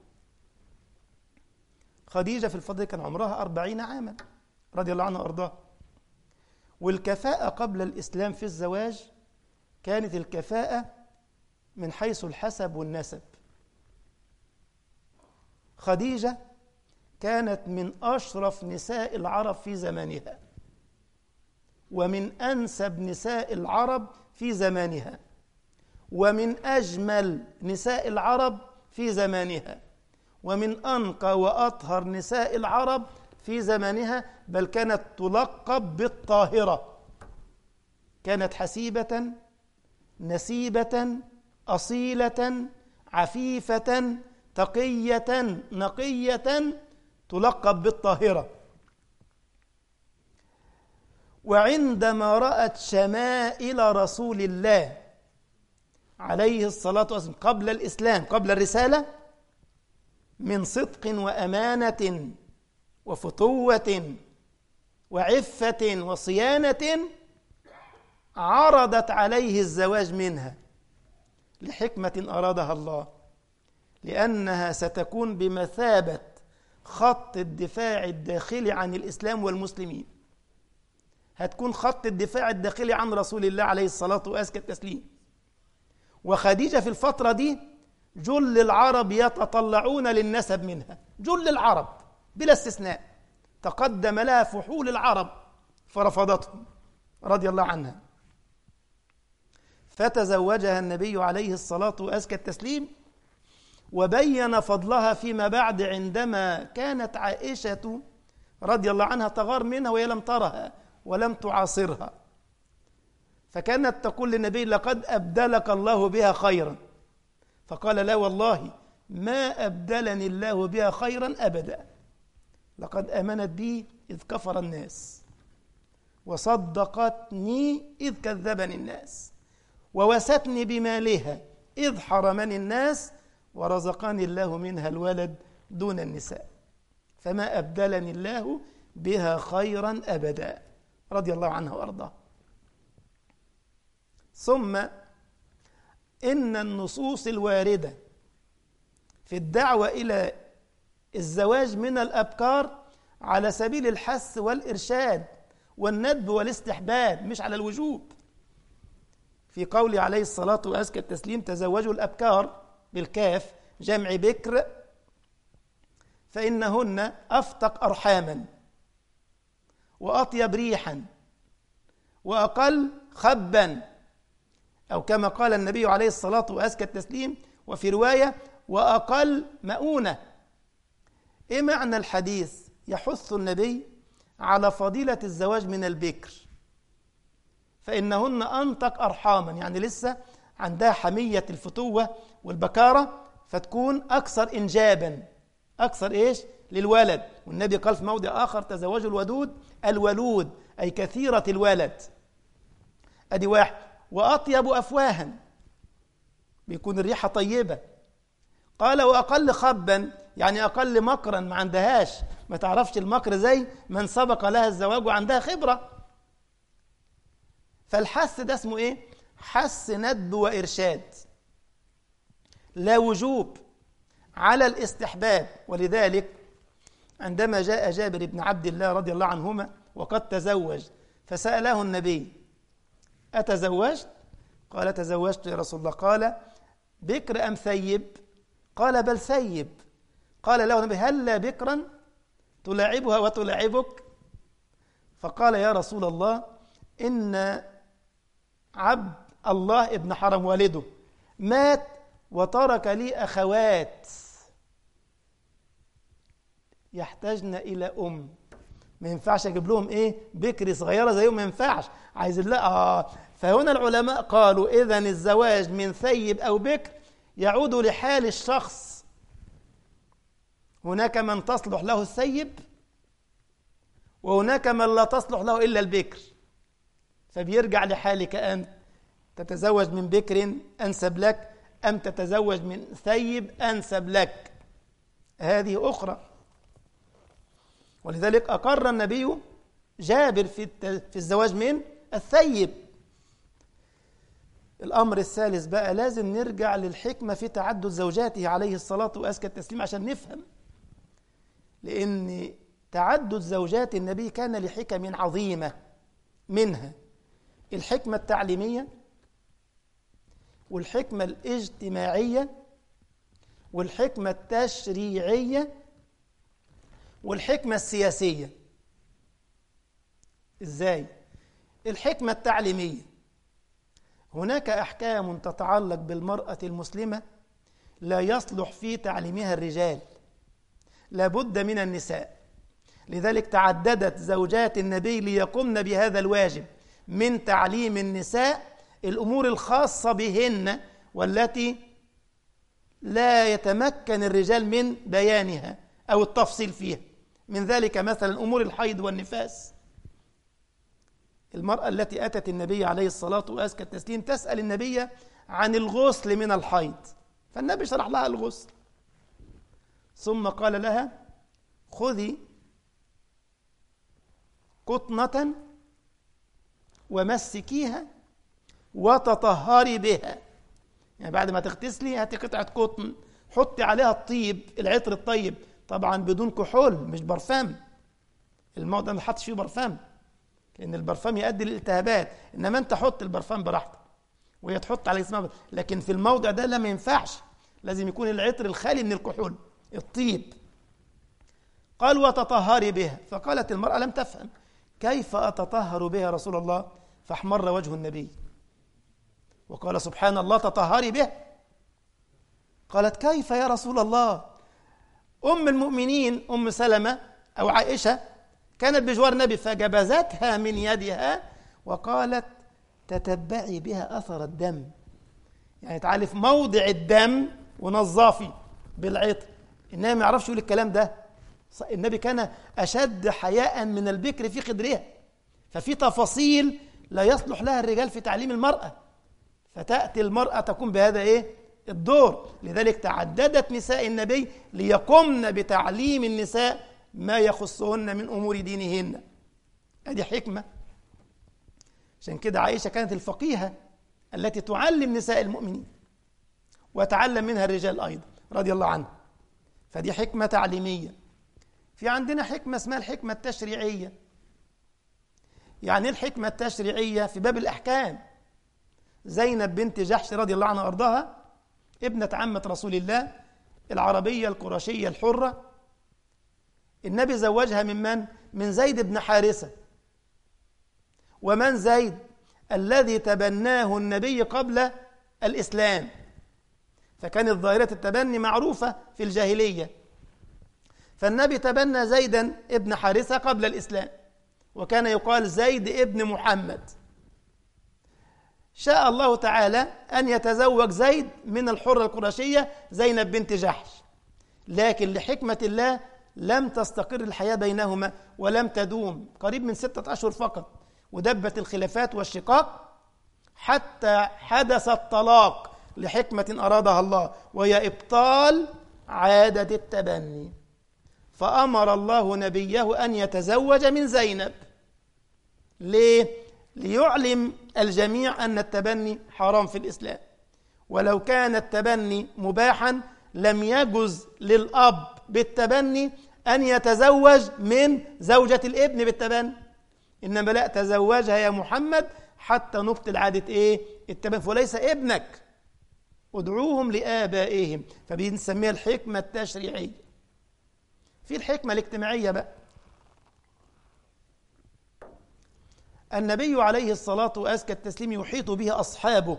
خديجة في الفضل كان عمرها أربعين عاما رضي الله عنها وأرضاه. والكفاءة قبل الإسلام في الزواج كانت الكفاءة من حيث الحسب والنسب. خديجة كانت من أشرف نساء العرب في زمانها، ومن أنسب نساء العرب في زمانها، ومن أجمل نساء العرب في زمانها، ومن أنقى وأطهر نساء العرب في زمانها، بل كانت تلقب بالطاهرة. كانت حسيبة نسيبة أصيلة عفيفة تقية نقية، تلقب بالطاهرة. وعندما رأت شمائل رسول الله عليه الصلاة والسلام قبل الإسلام قبل الرسالة من صدق وأمانة وفتوة وعفة وصيانة عرضت عليه الزواج منها لحكمة أرادها الله، لأنها ستكون بمثابة خط الدفاع الداخلي عن الإسلام والمسلمين، هتكون خط الدفاع الداخلي عن رسول الله عليه الصلاة وأزكى التسليم. وخديجة في الفترة دي جل العرب يتطلعون للنسب منها، جل العرب بلا استثناء، تقدم لها فحول العرب فرفضتهم رضي الله عنها، فتزوجها النبي عليه الصلاة وأزكى التسليم، وبين فضلها فيما بعد عندما كانت عائشة رضي الله عنها تغار منها وهي لم ترها ولم تعاصرها، فكانت تقول للنبي لقد أبدلك الله بها خيرا، فقال لا والله ما أبدلني الله بها خيرا أبدا، لقد آمنت بي إذ كفر الناس وصدقتني إذ كذبني الناس ووستني بمالها إذ حرمني الناس ورزقني الله منها الولد دون النساء، فما أبدلني الله بها خيرا أبدا رضي الله عنها وأرضاه. ثم إن النصوص الواردة في الدعوة إلى الزواج من الأبكار على سبيل الحث والإرشاد والندب والاستحباب مش على الوجوب، في قول عليه الصلاة وأزكى التسليم تزوجوا الأبكار بالكاف جمع بكر فإنهن أفتق أرحاما وأطيب ريحا وأقل خبا، أو كما قال النبي عليه الصلاة وأزكى التسليم وفي رواية وأقل مؤونة. إيه معنى الحديث؟ يحث النبي على فضيلة الزواج من البكر فإنهن أنطق أرحاما، يعني لسه عندها حمية الفتوة والبكارة فتكون أكثر إنجابا، أكثر إيش؟ للولد. والنبي قال في موضع آخر تزوجوا الودود الولود، أي كثيرة الولد. أدي واحد. وأطيب أفواها، بيكون الريحة طيبة. قال وأقل خبا، يعني أقل مكرا، ما عندهاش، ما تعرفش المكر زي من سبق لها الزواج وعندها خبرة. فالحث ده اسمه إيه؟ حث ندب وإرشاد، لا وجوب، على الاستحباب. ولذلك عندما جاء جابر بن عبد الله رضي الله عنهما وقد تزوج فسأله النبي أتزوجت؟ قال تزوجت يا رسول الله. قال بكر أم ثيب؟ قال بل ثيب. قال له النبي هلا بكرا تلاعبها وتلاعبك؟ فقال يا رسول الله إن عبد الله ابن حرم والده مات وترك لي أخوات يحتاجن إلى أم، ما ينفعش أجيب لهم إيه بكر صغيرة زيهم، ما ينفعش، عايز لا آه. فهنا العلماء قالوا إذن الزواج من ثيب أو بكر يعود لحال الشخص، هناك من تصلح له الثيب وهناك من لا تصلح له إلا البكر، فبيرجع لحالك أنت، تتزوج من بكر أنسب لك أم تتزوج من ثيب أنسب لك، هذه أخرى. ولذلك أقر النبي جابر في في الزواج من الثيب. الأمر الثالث بقى لازم نرجع للحكمة في تعدد زوجاته عليه الصلاة وأزكى التسليم عشان نفهم، لأن تعدد زوجات النبي كان لحكم عظيمة، منها الحكمة التعليمية والحكمة الاجتماعية والحكمة التشريعية والحكمة السياسية. إزاي؟ الحكمة التعليمية، هناك أحكام تتعلق بالمرأة المسلمة لا يصلح في تعليمها الرجال، لابد من النساء. لذلك تعددت زوجات النبي ليقمن بهذا الواجب من تعليم النساء الأمور الخاصة بهن والتي لا يتمكن الرجال من بيانها أو التفصيل فيها، من ذلك مثلا أمور الحيض والنفاس. المرأة التي أتت النبي عليه الصلاة وأزكى التسليم تسأل النبي عن الغسل من الحيض، فالنبي شرح لها الغسل، ثم قال لها خذي قطنة ومسكيها وتطهري بها. يعني بعد ما تغتسلي هاتي قطعة قطن، حطي عليها الطيب، العطر الطيب، طبعا بدون كحول، مش برفان. الموضع ما حطش فيه برفان، لأن البرفان يؤدي للالتهابات، إنما أنت حط البرفان براحتك وهي تحط على جسمها، لكن في الموضع ده لا، ما ينفعش، لازم يكون العطر الخالي من الكحول، الطيب. قال وتطهري بها. فقالت المرأة لم تفهم، كيف أتطهر بها رسول الله؟ فاحمر وجه النبي وقال سبحان الله تطهري بها. قالت كيف يا رسول الله؟ أم المؤمنين أم سلمة أو عائشة كانت بجوار النبي، فجبزتها من يدها وقالت تتبعي بها أثر الدم، يعني تعرف موضع الدم ونظافي بالعطر. النبي ما يعرفش يقول الكلام ده، النبي كان أشد حياء من البكر في خدرها، ففي تفاصيل لا يصلح لها الرجال في تعليم المرأة، فتأتي المرأة تقوم بهذا إيه؟ الدور. لذلك تعددت نساء النبي ليقمن بتعليم النساء ما يخصهن من أمور دينهن. هذه حكمة. عشان كده عائشة كانت الفقيهة التي تعلم نساء المؤمنين، وتعلم منها الرجال أيضا رضي الله عنهم، فدي حكمة تعليمية. في عندنا حكمة اسمها الحكمة التشريعية. يعني الحكمة التشريعية في باب الأحكام، زينب بنت جحش رضي الله عنها وأرضاها، ابنة عمة رسول الله، العربية القرشية الحرة، النبي زوجها من من؟ من زيد بن حارثة. ومن زيد؟ الذي تبناه النبي قبل الإسلام، فكانت ظاهرة التبني معروفة في الجاهلية، فالنبي تبنى زيدا ابن حارثة قبل الإسلام، وكان يقال زيد ابن محمد. شاء الله تعالى أن يتزوج زيد من الحرة القرشية زينب بنت جحش، لكن لحكمة الله لم تستقر الحياة بينهما ولم تدوم، قريب من ستة أشهر فقط، ودبت الخلافات والشقاق حتى حدث الطلاق لحكمة أرادها الله، وهي إبطال عادة التبني. فأمر الله نبيه أن يتزوج من زينب. ليه؟ ليعلم الجميع أن التبني حرام في الإسلام، ولو كان التبني مباحا لم يجوز للأب بالتبني أن يتزوج من زوجة الابن بالتبني، إنما لا، تزوجها يا محمد حتى نبطل عادة إيه؟ التبني، فليس ابنك، ادعوهم لآبائهم. فبنسميها الحكمة التشريعية. في الحكمة الاجتماعية بقى، النبي عليه الصلاة وأزكى التسليم يحيط به أصحابه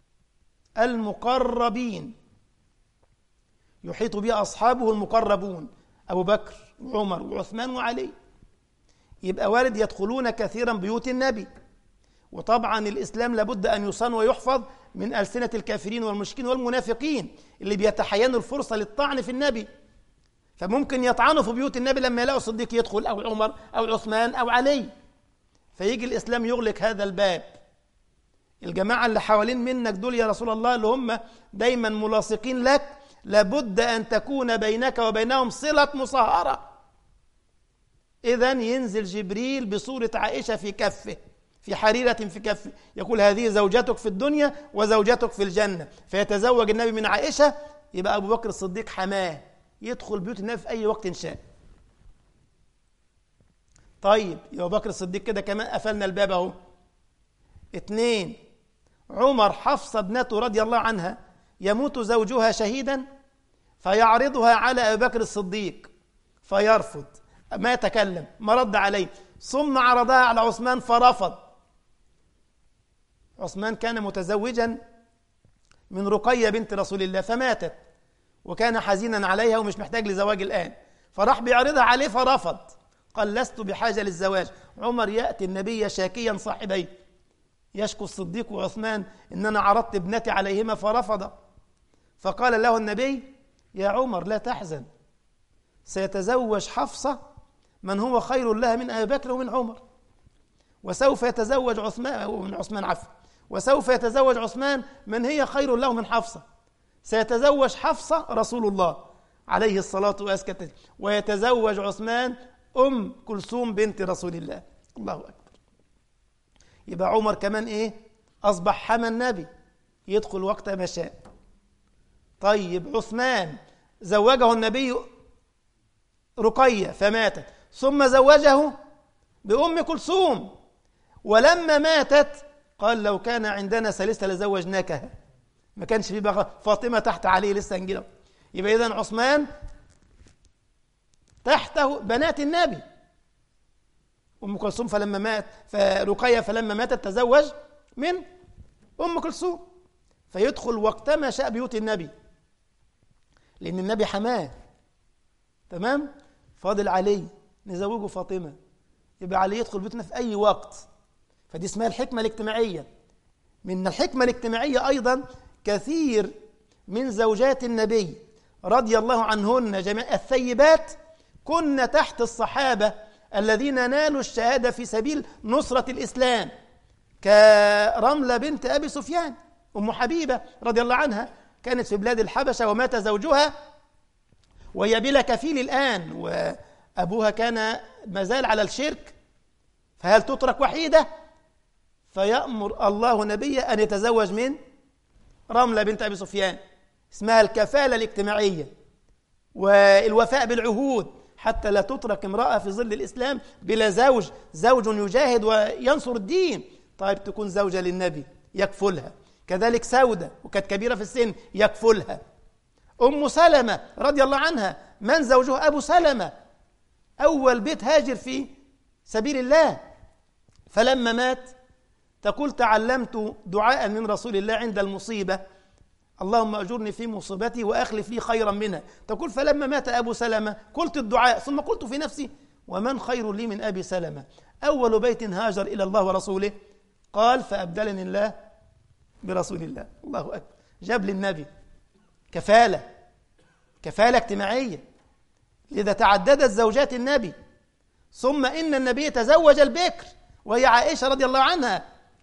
المقربين، يحيط به أصحابه المقربون، أبو بكر وعمر وعثمان وعلي، يبقى وارد يدخلون كثيرا بيوت النبي. وطبعا الإسلام لابد أن يصان ويحفظ من ألسنة الكافرين والمشركين والمنافقين اللي بيتحينوا الفرصة للطعن في النبي، فممكن يطعنوا في بيوت النبي لما يلاقوا صديق يدخل أو عمر أو عثمان أو علي، فيجي الإسلام يغلق هذا الباب. الجماعة اللي حوالين منك دول يا رسول الله اللي هم دايما ملاصقين لك، لابد أن تكون بينك وبينهم صلة مصاهرة. إذن ينزل جبريل بصورة عائشة في كفه، في حريرة في كفه، يقول هذه زوجتك في الدنيا وزوجتك في الجنة، فيتزوج النبي من عائشة، يبقى أبو بكر الصديق حماه، يدخل بيوت النبي في أي وقت شاء. طيب يا أبو بكر الصديق كده كمان قفلنا الباب اهو. اثنين، عمر حفصة ابنته رضي الله عنها يموت زوجها شهيدا، فيعرضها على أبي بكر الصديق فيرفض، ما يتكلم، ما رد عليه، ثم عرضها على عثمان فرفض. عثمان كان متزوجا من رقية بنت رسول الله فماتت، وكان حزينا عليها ومش محتاج لزواج الآن، فراح بيعرضها عليه فرفض، قال لست بحاجة للزواج. عمر يأتي النبي شاكيا صاحبيه، يشكو الصديق وعثمان إن أنا عرضت ابنتي عليهما فرفض، فقال له النبي يا عمر لا تحزن، سيتزوج حفصة من هو خير لها من أبي بكر ومن عمر، وسوف يتزوج عثمان ومن عثمان عفوا، وسوف يتزوج عثمان من هي خير له من حفصة. سيتزوج حفصة رسول الله عليه الصلاة والسلام، ويتزوج عثمان أم كلثوم بنت رسول الله. الله أكبر. يبقى عمر كمان إيه؟ أصبح حمى النبي، يدخل وقت ما شاء. طيب عثمان زوجه النبي رقية فماتت، ثم زوجه بأم كلثوم، ولما ماتت قال لو كان عندنا ثالثة لزوجناكها. ما كانش في بقى فاطمة تحت عليه لسه نجيله. يبقى إذن عثمان تحته بنات النبي، أم كلثوم فلما مات فرقية فلما ماتت تزوج من أم كلثوم، فيدخل وقتما شاء بيوت النبي لأن النبي حماه. تمام؟ فاضل علي نزوجه فاطمة، يبقى علي يدخل بيتنا في أي وقت. فدي اسمها الحكمة الاجتماعية. من الحكمة الاجتماعية أيضا كثير من زوجات النبي رضي الله عنهن جميع الثيبات كن تحت الصحابة الذين نالوا الشهادة في سبيل نصرة الإسلام، كرملة بنت أبي سفيان أم حبيبة رضي الله عنها، كانت في بلاد الحبشة ومات زوجها وهي بلا كفيل الآن، وأبوها كان مازال على الشرك، فهل تترك وحيدة؟ فيأمر الله نبيه أن يتزوج من رملة بنت أبي سفيان. اسمها الكفالة الاجتماعية والوفاء بالعهود، حتى لا تترك امرأة في ظل الإسلام بلا زوج، زوج يجاهد وينصر الدين. طيب تكون زوجة للنبي يكفلها. كذلك سودة وكانت كبيرة في السن يكفلها. أم سلمة رضي الله عنها من زوجها؟ أبو سلمة، أول بيت هاجر في سبيل الله، فلما مات تقول تعلمت دعاء من رسول الله عند المصيبة، اللهم أجرني في مصيبتي وأخلف لي خيرا منها. تقول فلما مات أبو سلمة قلت الدعاء، ثم قلت في نفسي ومن خير لي من أبي سلمة؟ أول بيت هاجر إلى الله ورسوله. قال فأبدلني الله برسول الله. الله أكبر. جاب للنبي كفالة، كفالة اجتماعية. لذا تعددت زوجات النبي. ثم إن النبي تزوج البكر وهي عائشة رضي الله عنها،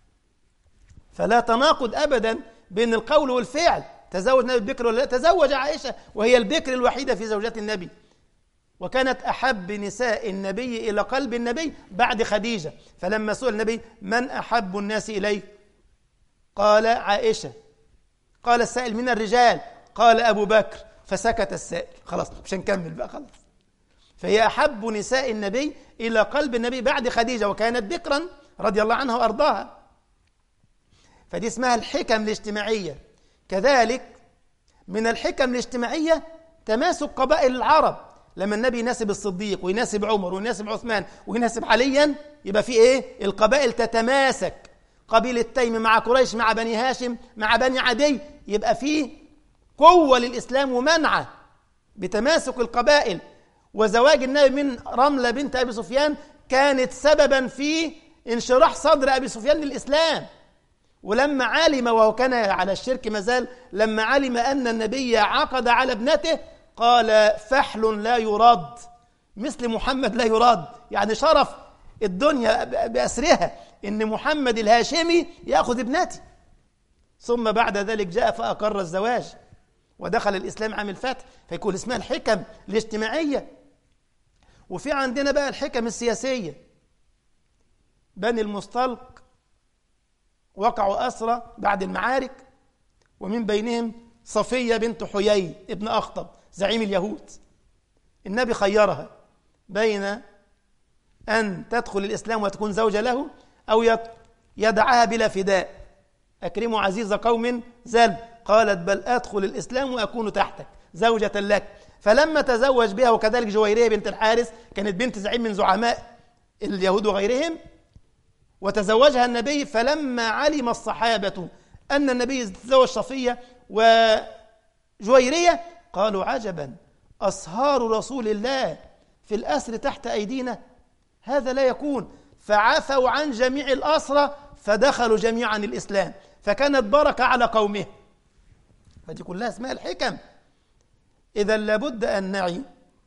فلا تناقض أبدا بين القول والفعل. تزوج النبي البكر ولا لا؟ تزوج عائشة وهي البكر الوحيدة في زوجات النبي، وكانت أحب نساء النبي إلى قلب النبي بعد خديجة. فلما سئل النبي من أحب الناس إليه قال عائشة. قال السائل من الرجال؟ قال أبو بكر. فسكت السائل. خلاص مش هنكمل بقى خلاص. فهي أحب نساء النبي إلى قلب النبي بعد خديجة، وكانت بكرا رضي الله عنها وأرضاها. فدي اسمها الحكم الاجتماعية. كذلك من الحكم الاجتماعية تماسك قبائل العرب. لما النبي يناسب الصديق ويناسب عمر ويناسب عثمان ويناسب عليا، يبقى في ايه؟ القبائل تتماسك. قبيلة تيم مع قريش مع بني هاشم مع بني عدي، يبقى في قوة للإسلام ومنعه بتماسك القبائل. وزواج النبي من رملة بنت أبي سفيان كانت سببا في انشراح صدر أبي سفيان للإسلام. ولما علم، وهو كان على الشرك مازال، لما علم أن النبي عقد على ابنته قال فحل لا يراد، مثل محمد لا يراد. يعني شرف الدنيا بأسرها إن محمد الهاشمي يأخذ ابنتي. ثم بعد ذلك جاء فأقر الزواج ودخل الإسلام عام الفتح. فيكون اسمها الحكم الاجتماعية. وفي عندنا بقى الحكم السياسية. بني المصطلق وقعوا أسرى بعد المعارك، ومن بينهم صفية بنت حيي ابن أخطب زعيم اليهود. النبي خيرها بين أن تدخل الإسلام وتكون زوجة له، أو يدعها بلا فداء. أكرموا عزيز قوم ذل. قالت بل أدخل الإسلام وأكون تحتك زوجة لك. فلما تزوج بها، وكذلك جويرية بنت الحارث كانت بنت زعيم من زعماء اليهود وغيرهم، وتزوجها النبي. فلما علم الصحابة أن النبي تزوج صفية وجويرية قالوا عجبا، أصهار رسول الله في الأسر تحت أيدينا، هذا لا يكون. فعفوا عن جميع الأسرى فدخلوا جميعا الإسلام، فكانت بركة على قومه. فدي كلها اسمها الحكم. إذا لابد أن نعي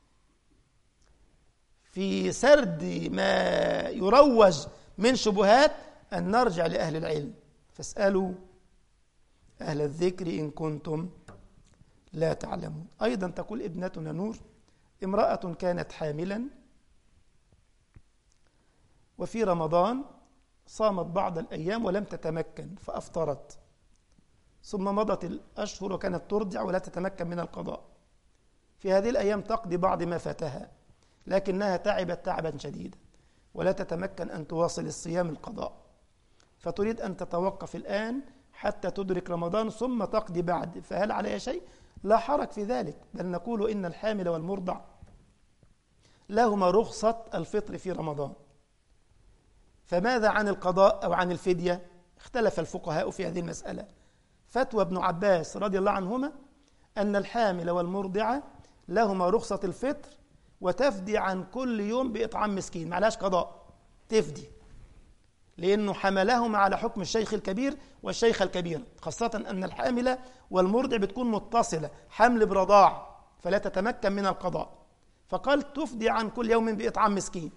في سرد ما يروج من شبهات أن نرجع لأهل العلم. فاسألوا أهل الذكر إن كنتم لا تعلمون. أيضا تقول ابنتنا نور: امرأة كانت حاملا وفي رمضان صامت بعض الأيام ولم تتمكن فأفطرت، ثم مضت الأشهر وكانت ترضع ولا تتمكن من القضاء. في هذه الأيام تقضي بعض ما فاتها، لكنها تعبت تعبا شديدا ولا تتمكن أن تواصل الصيام القضاء، فتريد أن تتوقف الآن حتى تدرك رمضان ثم تقضي بعد، فهل عليها شيء؟ لا حرج في ذلك، بل نقول إن الحامل والمرضع لهما رخصة الفطر في رمضان. فماذا عن القضاء أو عن الفدية؟ اختلف الفقهاء في هذه المسألة. فتوى ابن عباس رضي الله عنهما أن الحامل والمرضعة لهما رخصة الفطر وتفدي عن كل يوم بإطعام مسكين، معلاش قضاء، تفدي، لأنه حملهما على حكم الشيخ الكبير والشيخة الكبيرة، خاصة أن الحاملة والمرضع بتكون متصلة حمل برضاع فلا تتمكن من القضاء، فقال تفدي عن كل يوم بإطعام مسكين.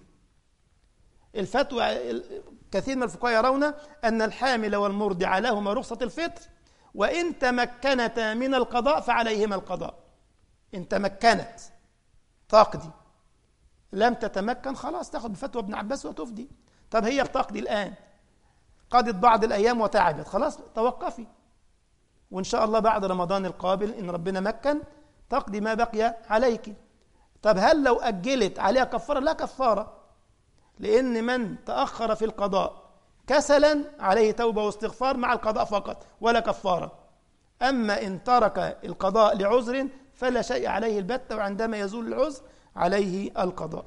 الفتوى كثير من الفقهاء يرون أن الحامل والمرضع لهما رخصة الفطر، وإن تمكنتا من القضاء فعليهما القضاء. إن تمكنت تقضي، لم تتمكن خلاص تأخذ بفتوى ابن عباس وتفدي. طب هي بتقضي الآن، قضت بعض الأيام وتعبت، خلاص توقفي، وإن شاء الله بعد رمضان القابل إن ربنا مكن تقضي ما بقي عليك. طب هل لو أجلت عليها كفارة؟ لا كفارة، لأن من تأخر في القضاء كسلا عليه توبة واستغفار مع القضاء فقط ولا كفارة. أما إن ترك القضاء لعذر فلا شيء عليه البتة، وعندما يزول العذر عليه القضاء.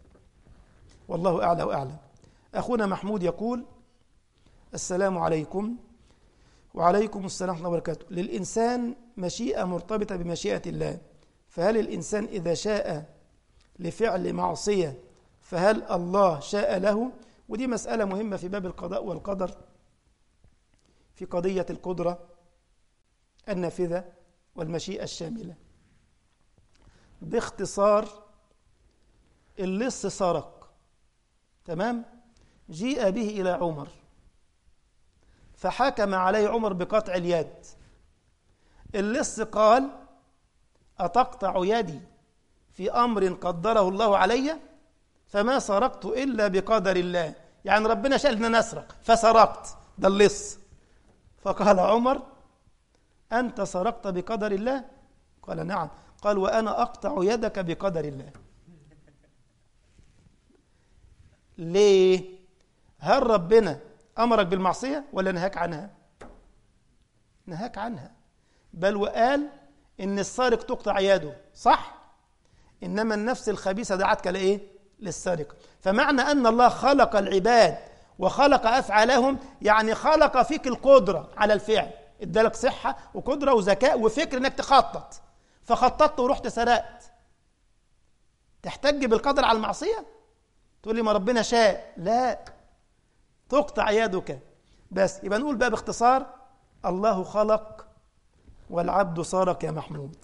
والله أعلى وأعلم. أخونا محمود يقول: السلام عليكم. وعليكم السلام ورحمة الله وبركاته. للإنسان مشيئة مرتبطة بمشيئة الله، فهل الإنسان إذا شاء لفعل معصية فهل الله شاء له؟ ودي مسألة مهمة في باب القضاء والقدر، في قضية القدرة النافذة والمشيئة الشاملة. باختصار، اللص سرق، تمام، جيء به إلى عمر فحكم عليه عمر بقطع اليد. اللص قال: أتقطع يدي في أمر قدره الله علي؟ فما سرقت إلا بقدر الله، يعني ربنا شاء لنا نسرق فسرقت، ده اللص. فقال عمر: أنت سرقت بقدر الله؟ قال: نعم. قال: وأنا أقطع يدك بقدر الله. ليه؟ هل ربنا أمرك بالمعصية ولا نهاك عنها؟ نهاك عنها، بل وقال إن السارق تقطع يده، صح؟ إنما النفس الخبيثة دعتك لإيه؟ للسرقة. فمعنى أن الله خلق العباد وخلق أفعالهم، يعني خلق فيك القدرة على الفعل، ادالك صحة وقدرة وذكاء وفكر إنك تخطط، فخططت ورحت سرقت. تحتج بالقدر على المعصية؟ تقول لي ما ربنا شاء. لا، تقطع يدك بس. يبقى نقول بقى باختصار: الله خلق والعبد سرق يا محمود.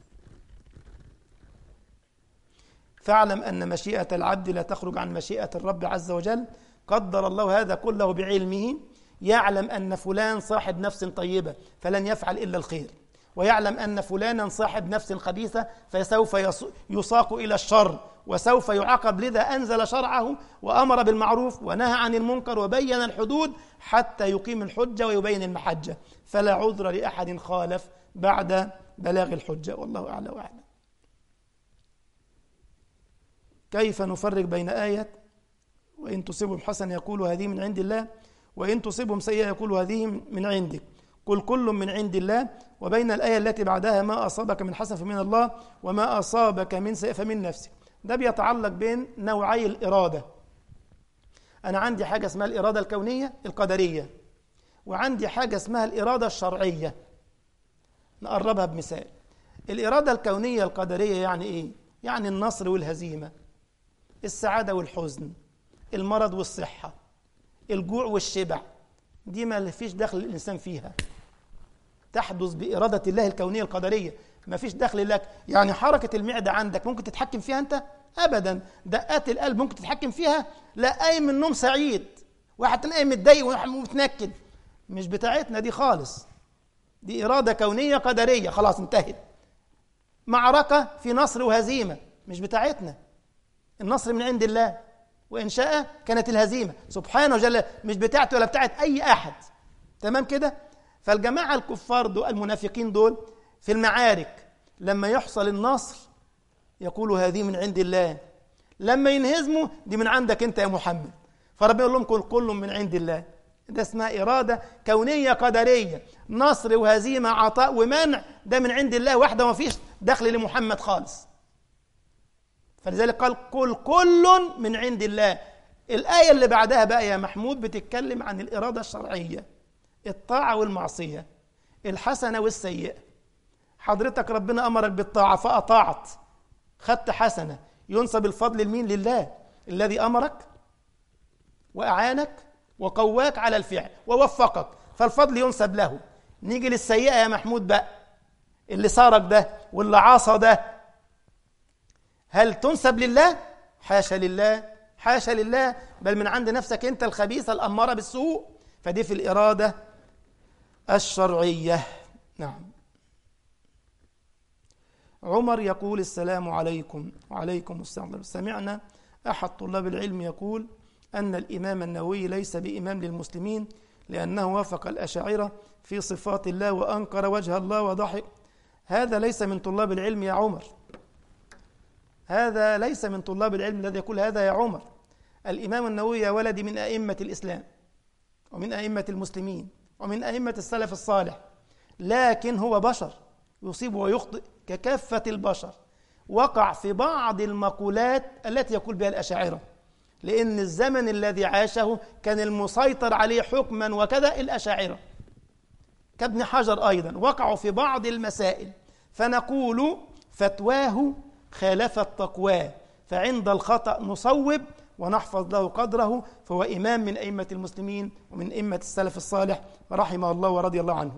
فاعلم أن مشيئة العبد لا تخرج عن مشيئة الرب عز وجل. قدر الله هذا كله بعلمه، يعلم أن فلان صاحب نفس طيبة فلن يفعل إلا الخير، ويعلم أن فلانا صاحب نفس خبيثة فسوف يساق إلى الشر وسوف يعاقب، لذا أنزل شرعه وأمر بالمعروف ونهى عن المنكر وبين الحدود حتى يقيم الحجة ويبين المحجة، فلا عذر لأحد خالف بعد بلاغ الحجة. والله أعلى وأعلم. كيف نفرق بين آية وإن تصبهم حسنة يقول هذه من عند الله، وإن تصبهم سيئة يقول هذه من عندك، قل كل من عند الله، وبين الآية التي بعدها ما أصابك من حسنة فمن الله وما أصابك من سيئة فمن نفسك. ده بيتعلق بين نوعي الإرادة. أنا عندي حاجة اسمها الإرادة الكونية القدرية، وعندي حاجة اسمها الإرادة الشرعية. نقربها بمثال. الإرادة الكونية القدرية يعني إيه؟ يعني النصر والهزيمة، السعادة والحزن، المرض والصحة، الجوع والشبع، دي ما فيش دخل الإنسان فيها، تحدث بإرادة الله الكونية القدرية، ما فيش دخل لك. يعني حركة المعدة عندك ممكن تتحكم فيها أنت؟ أبدا. دقات القلب ممكن تتحكم فيها؟ لا. قايم من النوم سعيد، واحد تاني قايم متضايق ومتنكد، مش بتاعتنا دي خالص، دي إرادة كونية قدرية، خلاص انتهت. معركة في نصر وهزيمة، مش بتاعتنا، النصر من عند الله، وإن شاء كانت الهزيمة سبحانه وجل، مش بتاعته ولا بتاعت أي أحد. تمام كده؟ فالجماعة الكفار دول المنافقين دول في المعارك لما يحصل النصر يقولوا هذه من عند الله، لما ينهزموا دي من عندك أنت يا محمد. فربنا يقول لهم كل كل من عند الله. ده اسمها إرادة كونية قدرية، نصر وهزيمة عطاء ومنع، ده من عند الله وحده، ما فيش دخل لمحمد خالص. فلذلك قال كل كل من عند الله. الآية اللي بعدها بقى يا محمود بتتكلم عن الإرادة الشرعية، الطاعة والمعصية، الحسنة والسيئة. حضرتك ربنا أمرك بالطاعة فأطاعت، خدت حسنة، ينسب الفضل لمين؟ لله الذي أمرك وأعانك وقواك على الفعل ووفقك، فالفضل ينسب له. نيجي للسيئة يا محمود بقى، اللي سارك ده واللي عاصى ده، هل تنسب لله؟ حاشا لله، حاشا لله، بل من عند نفسك أنت الخبيثة الأمارة بالسوء. فدي في الإرادة الشرعية. نعم. عمر يقول السلام عليكم. وعليكم السلام. سمعنا أحد طلاب العلم يقول أن الإمام النووي ليس بإمام للمسلمين لأنه وافق الأشاعرة في صفات الله وأنكر وجه الله وضحك. هذا ليس من طلاب العلم يا عمر، هذا ليس من طلاب العلم الذي يقول هذا يا عمر. الإمام النووي يا ولدي من أئمة الإسلام ومن أئمة المسلمين ومن أئمة السلف الصالح، لكن هو بشر يصيب ويخطئ ككافة البشر. وقع في بعض المقولات التي يقول بها الأشاعرة، لأن الزمن الذي عاشه كان المسيطر عليه حكما وكذا الأشاعرة، كابن حجر أيضا وقعوا في بعض المسائل. فنقول فتواه خالفت تقواه، فعند الخطأ نصوب ونحفظ له قدره، فهو إمام من أئمة المسلمين ومن أئمة السلف الصالح رحمه الله ورضي الله عنه.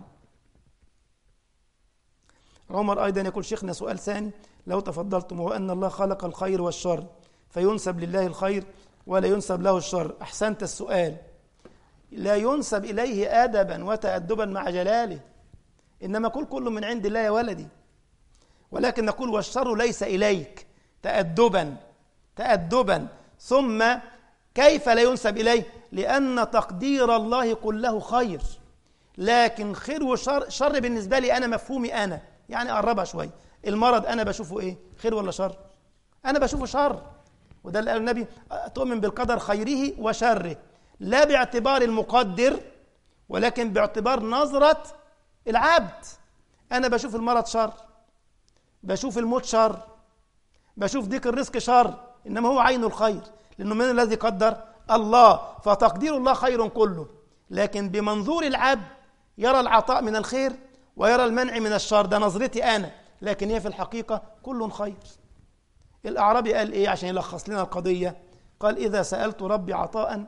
عمر أيضا يقول شيخنا سؤال ثاني لو تفضلتم، وهو أن الله خلق الخير والشر فينسب لله الخير ولا ينسب له الشر. أحسنت السؤال. لا ينسب إليه أدبا وتأدبا مع جلاله، إنما كل كل من عند الله يا ولدي، ولكن نقول والشر ليس إليك تأدبا تأدبا. ثم كيف لا ينسب إليه؟ لأن تقدير الله كله خير، لكن خير وشر، شر بالنسبة لي أنا مفهومي أنا، يعني أقربها شوي. المرض أنا بشوفه إيه؟ خير ولا شر؟ أنا بشوفه شر، وده اللي قال النبي تؤمن بالقدر خيره وشره، لا باعتبار المقدر ولكن باعتبار نظرة العبد. أنا بشوف المرض شر، بشوف الموت شر، بشوف ضيق الرزق شر، إنما هو عين الخير، لأنه من الذي قدر؟ الله. فتقدير الله خير كله، لكن بمنظور العبد يرى العطاء من الخير ويرى المنع من الشر، ده نظرتي أنا، لكن هي في الحقيقة كل خير. الأعرابي قال إيه عشان يلخص لنا القضية؟ قال إذا سألت ربي عطاء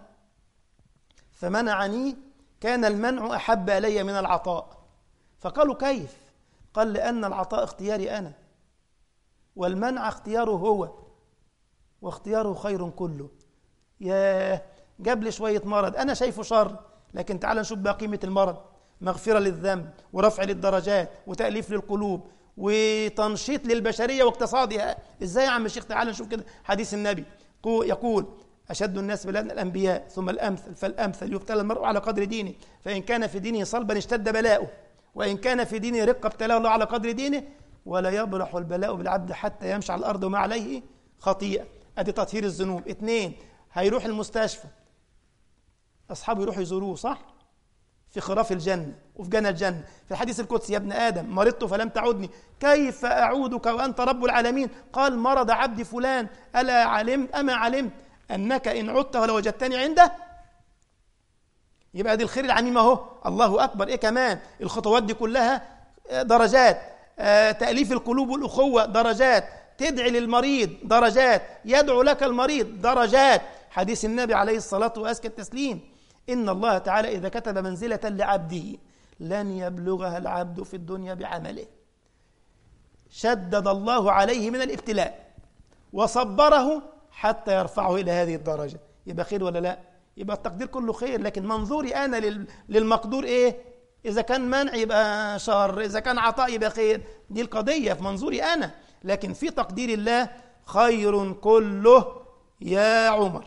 فمنعني كان المنع أحب إلي من العطاء. فقالوا كيف؟ قال لأن العطاء اختياري أنا والمنع اختياره هو، واختياره خير كله. يا جاب لي شوية مرض أنا شايفه شر، لكن تعال نشوف بقى قيمة المرض، مغفرة للذنب ورفع للدرجات وتأليف للقلوب وتنشيط للبشرية واقتصادها. إزاي يا عم الشيخ؟ تعال نشوف كده حديث النبي يقول أشد الناس بلاء الأنبياء ثم الأمثل فالأمثل، يبتلى المرء على قدر دينه، فإن كان في دينه صلبا اشتد بلاؤه، وإن كان في دينه رقة ابتلاه الله على قدر دينه، ولا يبرح البلاء بالعبد حتى يمشي على الأرض وما عليه خطيئة. أدي تطهير الذنوب. اثنين، هيروح المستشفى، أصحابه يروحوا يزوروه صح؟ في خراف الجنة وفي جنة الجنة. في الحديث القدسي يا ابن آدم مرضت فلم تعودني كيف أعودك وأنت رب العالمين؟ قال مرض عبدي فلان ألا علمت أما علمت أنك إن عدت ولوجدتني عنده؟ يبقى دي الخير العميم اهو. الله أكبر. إيه كمان؟ الخطوات دي كلها درجات، آه تأليف القلوب والأخوة درجات، تدعي للمريض درجات، يدعو لك المريض درجات. حديث النبي عليه الصلاة وأزكى التسليم إن الله تعالى إذا كتب منزلة لعبده لن يبلغها العبد في الدنيا بعمله، شدد الله عليه من الابتلاء وصبره حتى يرفعه إلى هذه الدرجة. يبقى خير ولا لا؟ يبقى التقدير كله خير، لكن منظوري أنا للمقدور إيه؟ إذا كان منع يبقى شر، إذا كان عطاء يبقى خير. دي القضية في منظوري أنا، لكن في تقدير الله خير كله يا عمر.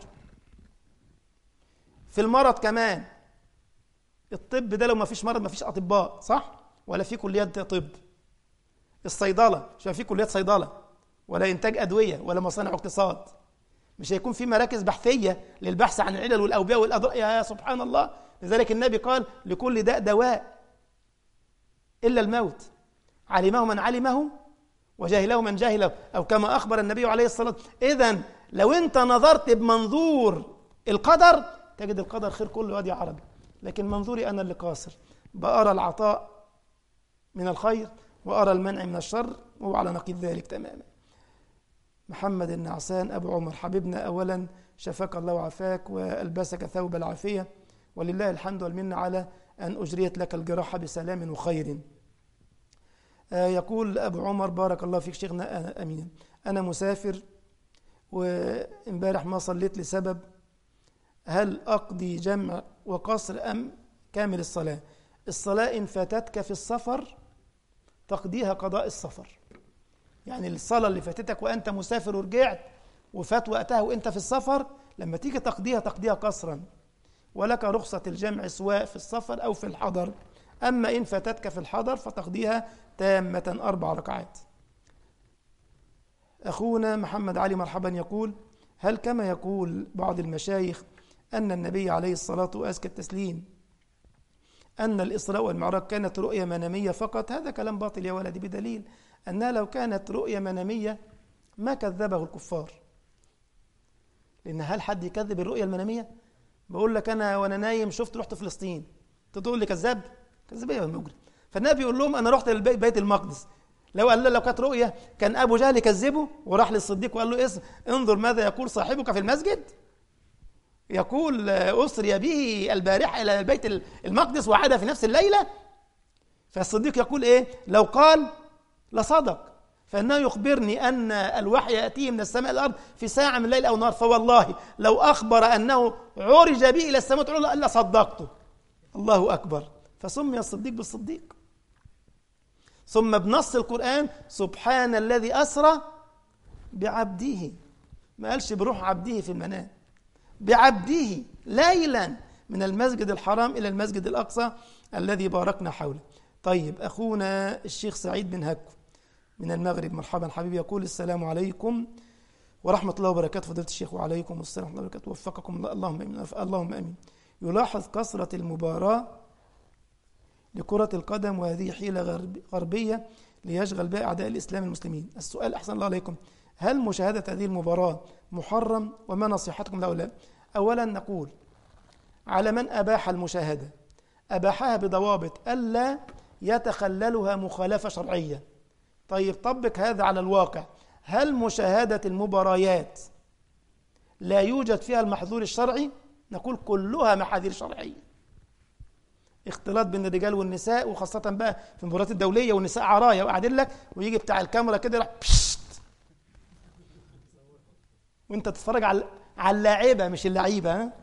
في المرض كمان، الطب ده لو ما فيش مرض ما فيش أطباء، صح؟ ولا في كليات طب. الصيدلة مش في كليات صيدلة، ولا إنتاج أدوية، ولا مصانع اقتصاد. مش هيكون في مراكز بحثية للبحث عن العلل والأوبئة والأضرار. يا سبحان الله. لذلك النبي قال لكل داء دواء إلا الموت، علمه من علمه وجاهله من جاهله، أو كما أخبر النبي عليه الصلاة والسلام. إذن لو أنت نظرت بمنظور القدر تجد القدر خير كله وادي عربي، لكن منظوري أنا اللي قاصر، بأرى العطاء من الخير وأرى المنع من الشر، وهو على نقيض ذلك تماما. محمد النعسان أبو عمر، حبيبنا أولا شفاك الله وعافاك وألبسك ثوب العافية، ولله الحمد والمنة على أن أجريت لك الجراحة بسلام وخير. آه يقول أبو عمر بارك الله فيك شيخنا أمين، أنا مسافر وإمبارح ما صليت لسبب، هل أقضي جمع وقصر أم كامل الصلاة؟ الصلاة إن فاتتك في السفر تقضيها قضاء السفر، يعني الصلاة اللي فاتتك وأنت مسافر ورجعت وفات وقتها وأنت في السفر، لما تيجي تقضيها تقضيها قصرا، ولك رخصة الجمع سواء في السفر أو في الحضر. أما إن فاتتك في الحضر فتقضيها تامة أربع ركعات. أخونا محمد علي مرحبا يقول، هل كما يقول بعض المشايخ أن النبي عليه الصلاة وأزكى التسليم أن الإسراء والمعراج كانت رؤية منامية فقط؟ هذا كلام باطل يا ولدي، بدليل أنها لو كانت رؤية منامية ما كذبه الكفار. لأن هل حد يكذب الرؤية المنامية؟ بقول لك أنا وأنا نايم شفت رحت فلسطين، تقول لي كذاب؟ كذاب يا مجرم. فالنبي يقول لهم أنا رحت لبيت المقدس. لو قال له لو كانت رؤية كان أبو جهل كذبه وراح للصديق وقال له اسم انظر ماذا يقول صاحبك في المسجد، يقول أسري به البارحة إلى البيت المقدس وعاد في نفس الليلة. فالصديق يقول إيه؟ لو قال لصدق، فإنه يخبرني أن الوحي يأتيه من السماء إلى الأرض في ساعة من الليل أو نهار، فوالله لو أخبر أنه عرج به إلى السماء العلى إلا صدقته. الله أكبر. فسمي الصديق بالصديق. ثم بنص القرآن سبحان الذي أسرى بعبده، ما قالش بروح عبده في المنام، بعبده ليلا من المسجد الحرام إلى المسجد الأقصى الذي باركنا حوله. طيب أخونا الشيخ سعيد بن هكو من المغرب، مرحبا حبيبي، يقول السلام عليكم ورحمة الله وبركاته. فضيلة الشيخ وعليكم السلام ورحمة الله وبركاته، وفقكم الله، اللهم امين اللهم امين. يلاحظ كثرة المباراة لكرة القدم وهذه حيلة غربية ليشغل بها أعداء الإسلام المسلمين. السؤال أحسن الله عليكم، هل مشاهدة هذه المباراة محرم وما نصيحتكم لهؤلاء؟ أولا نقول على من أباح المشاهدة أباحها بضوابط ألا يتخللها مخالفة شرعية. طيب طبق هذا على الواقع، هل مشاهدة المباريات لا يوجد فيها المحظور الشرعي؟ نقول كلها محاذير شرعية، اختلاط بين الرجال والنساء، وخاصة بقى في المباريات الدولية والنساء عرايا وقاعدين لك ويجي بتاع الكاميرا كده يروح بشت وانت تتفرج على على اللاعيبة مش اللعيبة. ها؟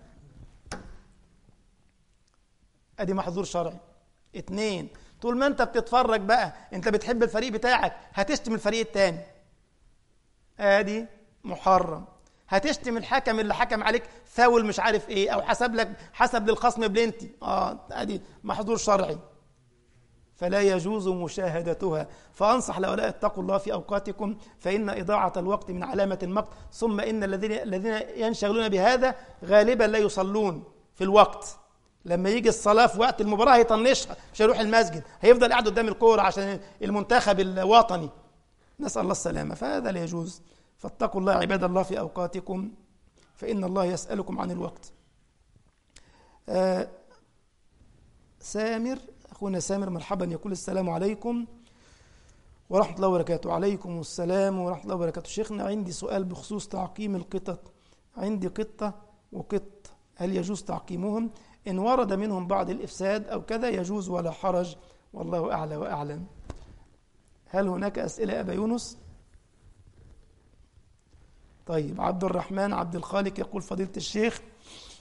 ادي محظور شرعي. اتنين، طول ما انت بتتفرج بقى انت بتحب الفريق بتاعك هتشتم الفريق التاني، ادي محرم. هتشتم الحكم اللي حكم عليك فاول مش عارف ايه، او حسب لك حسب للخصم بلنتي، اه ادي محظور شرعي فلا يجوز مشاهدتها. فانصح لهؤلاء اتقوا الله في اوقاتكم، فان اضاعه الوقت من علامه المقت. ثم ان الذين الذين ينشغلون بهذا غالبا لا يصلون في الوقت، لما يجي الصلاه في وقت المباراه هيطنشها، مش هيروح المسجد، هيفضل قاعد قدام الكوره عشان المنتخب الوطني، نسال الله السلامه. فهذا لا يجوز. فاتقوا الله عباد الله في أوقاتكم، فإن الله يسألكم عن الوقت. آه سامر، أخونا سامر مرحبا، يقول السلام عليكم ورحمة الله وبركاته. عليكم السلام ورحمة الله وبركاته. شيخنا عندي سؤال بخصوص تعقيم القطط، عندي قطة وقط، هل يجوز تعقيمهم؟ إن ورد منهم بعض الإفساد أو كذا يجوز ولا حرج، والله أعلى وأعلم. هل هناك أسئلة أبا يونس؟ طيب عبد الرحمن عبد الخالق يقول فضيلة الشيخ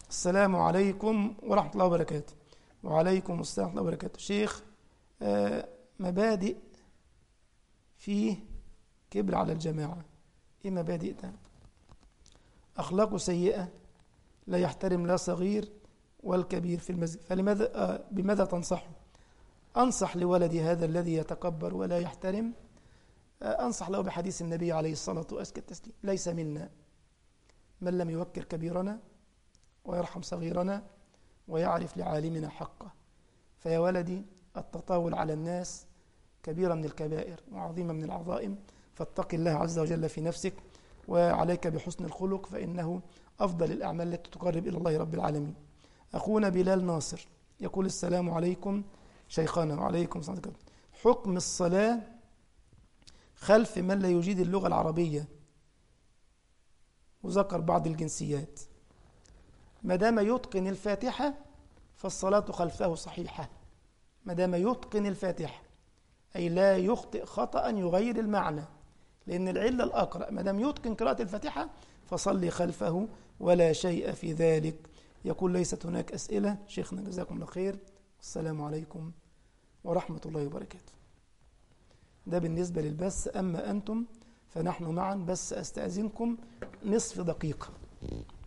السلام عليكم ورحمة الله وبركاته. وعليكم السلام ورحمة الله وبركاته. شيخ، آه مبادئ فيه كبر على الجماعة، إيه مبادئ ده؟ أخلاقه سيئة، لا يحترم لا صغير والكبير في المسجد، فلماذا آه بماذا تنصحه؟ أنصح لولدي هذا الذي يتكبر ولا يحترم، آه أنصح له بحديث النبي عليه الصلاة وأزكى التسليم: ليس منا من لم يوكر كبيرنا ويرحم صغيرنا ويعرف لعالمنا حقه. فيا ولدي، التطاول على الناس كبيرة من الكبائر وعظيمة من العظائم، فاتق الله عز وجل في نفسك، وعليك بحسن الخلق، فإنه أفضل الأعمال التي تقرب إلى الله رب العالمين. أخونا بلال ناصر يقول: السلام عليكم شيخنا. وعليكم السلام عليكم. حكم الصلاة خلف من لا يجيد اللغة العربية، وذكر بعض الجنسيات. ما دام يتقن الفاتحة فالصلاة خلفه صحيحة، ما دام يتقن الفاتحة، أي لا يخطئ خطأ يغير المعنى، لأن العلة الأقرأ. ما دام يتقن قراءة الفاتحة فصلي خلفه ولا شيء في ذلك. يقول: ليست هناك أسئلة. شيخنا جزاكم الله خير، السلام عليكم ورحمة الله وبركاته. ده بالنسبة للبث. أما أنتم فنحن معا، بس أستأذنكم نصف دقيقة.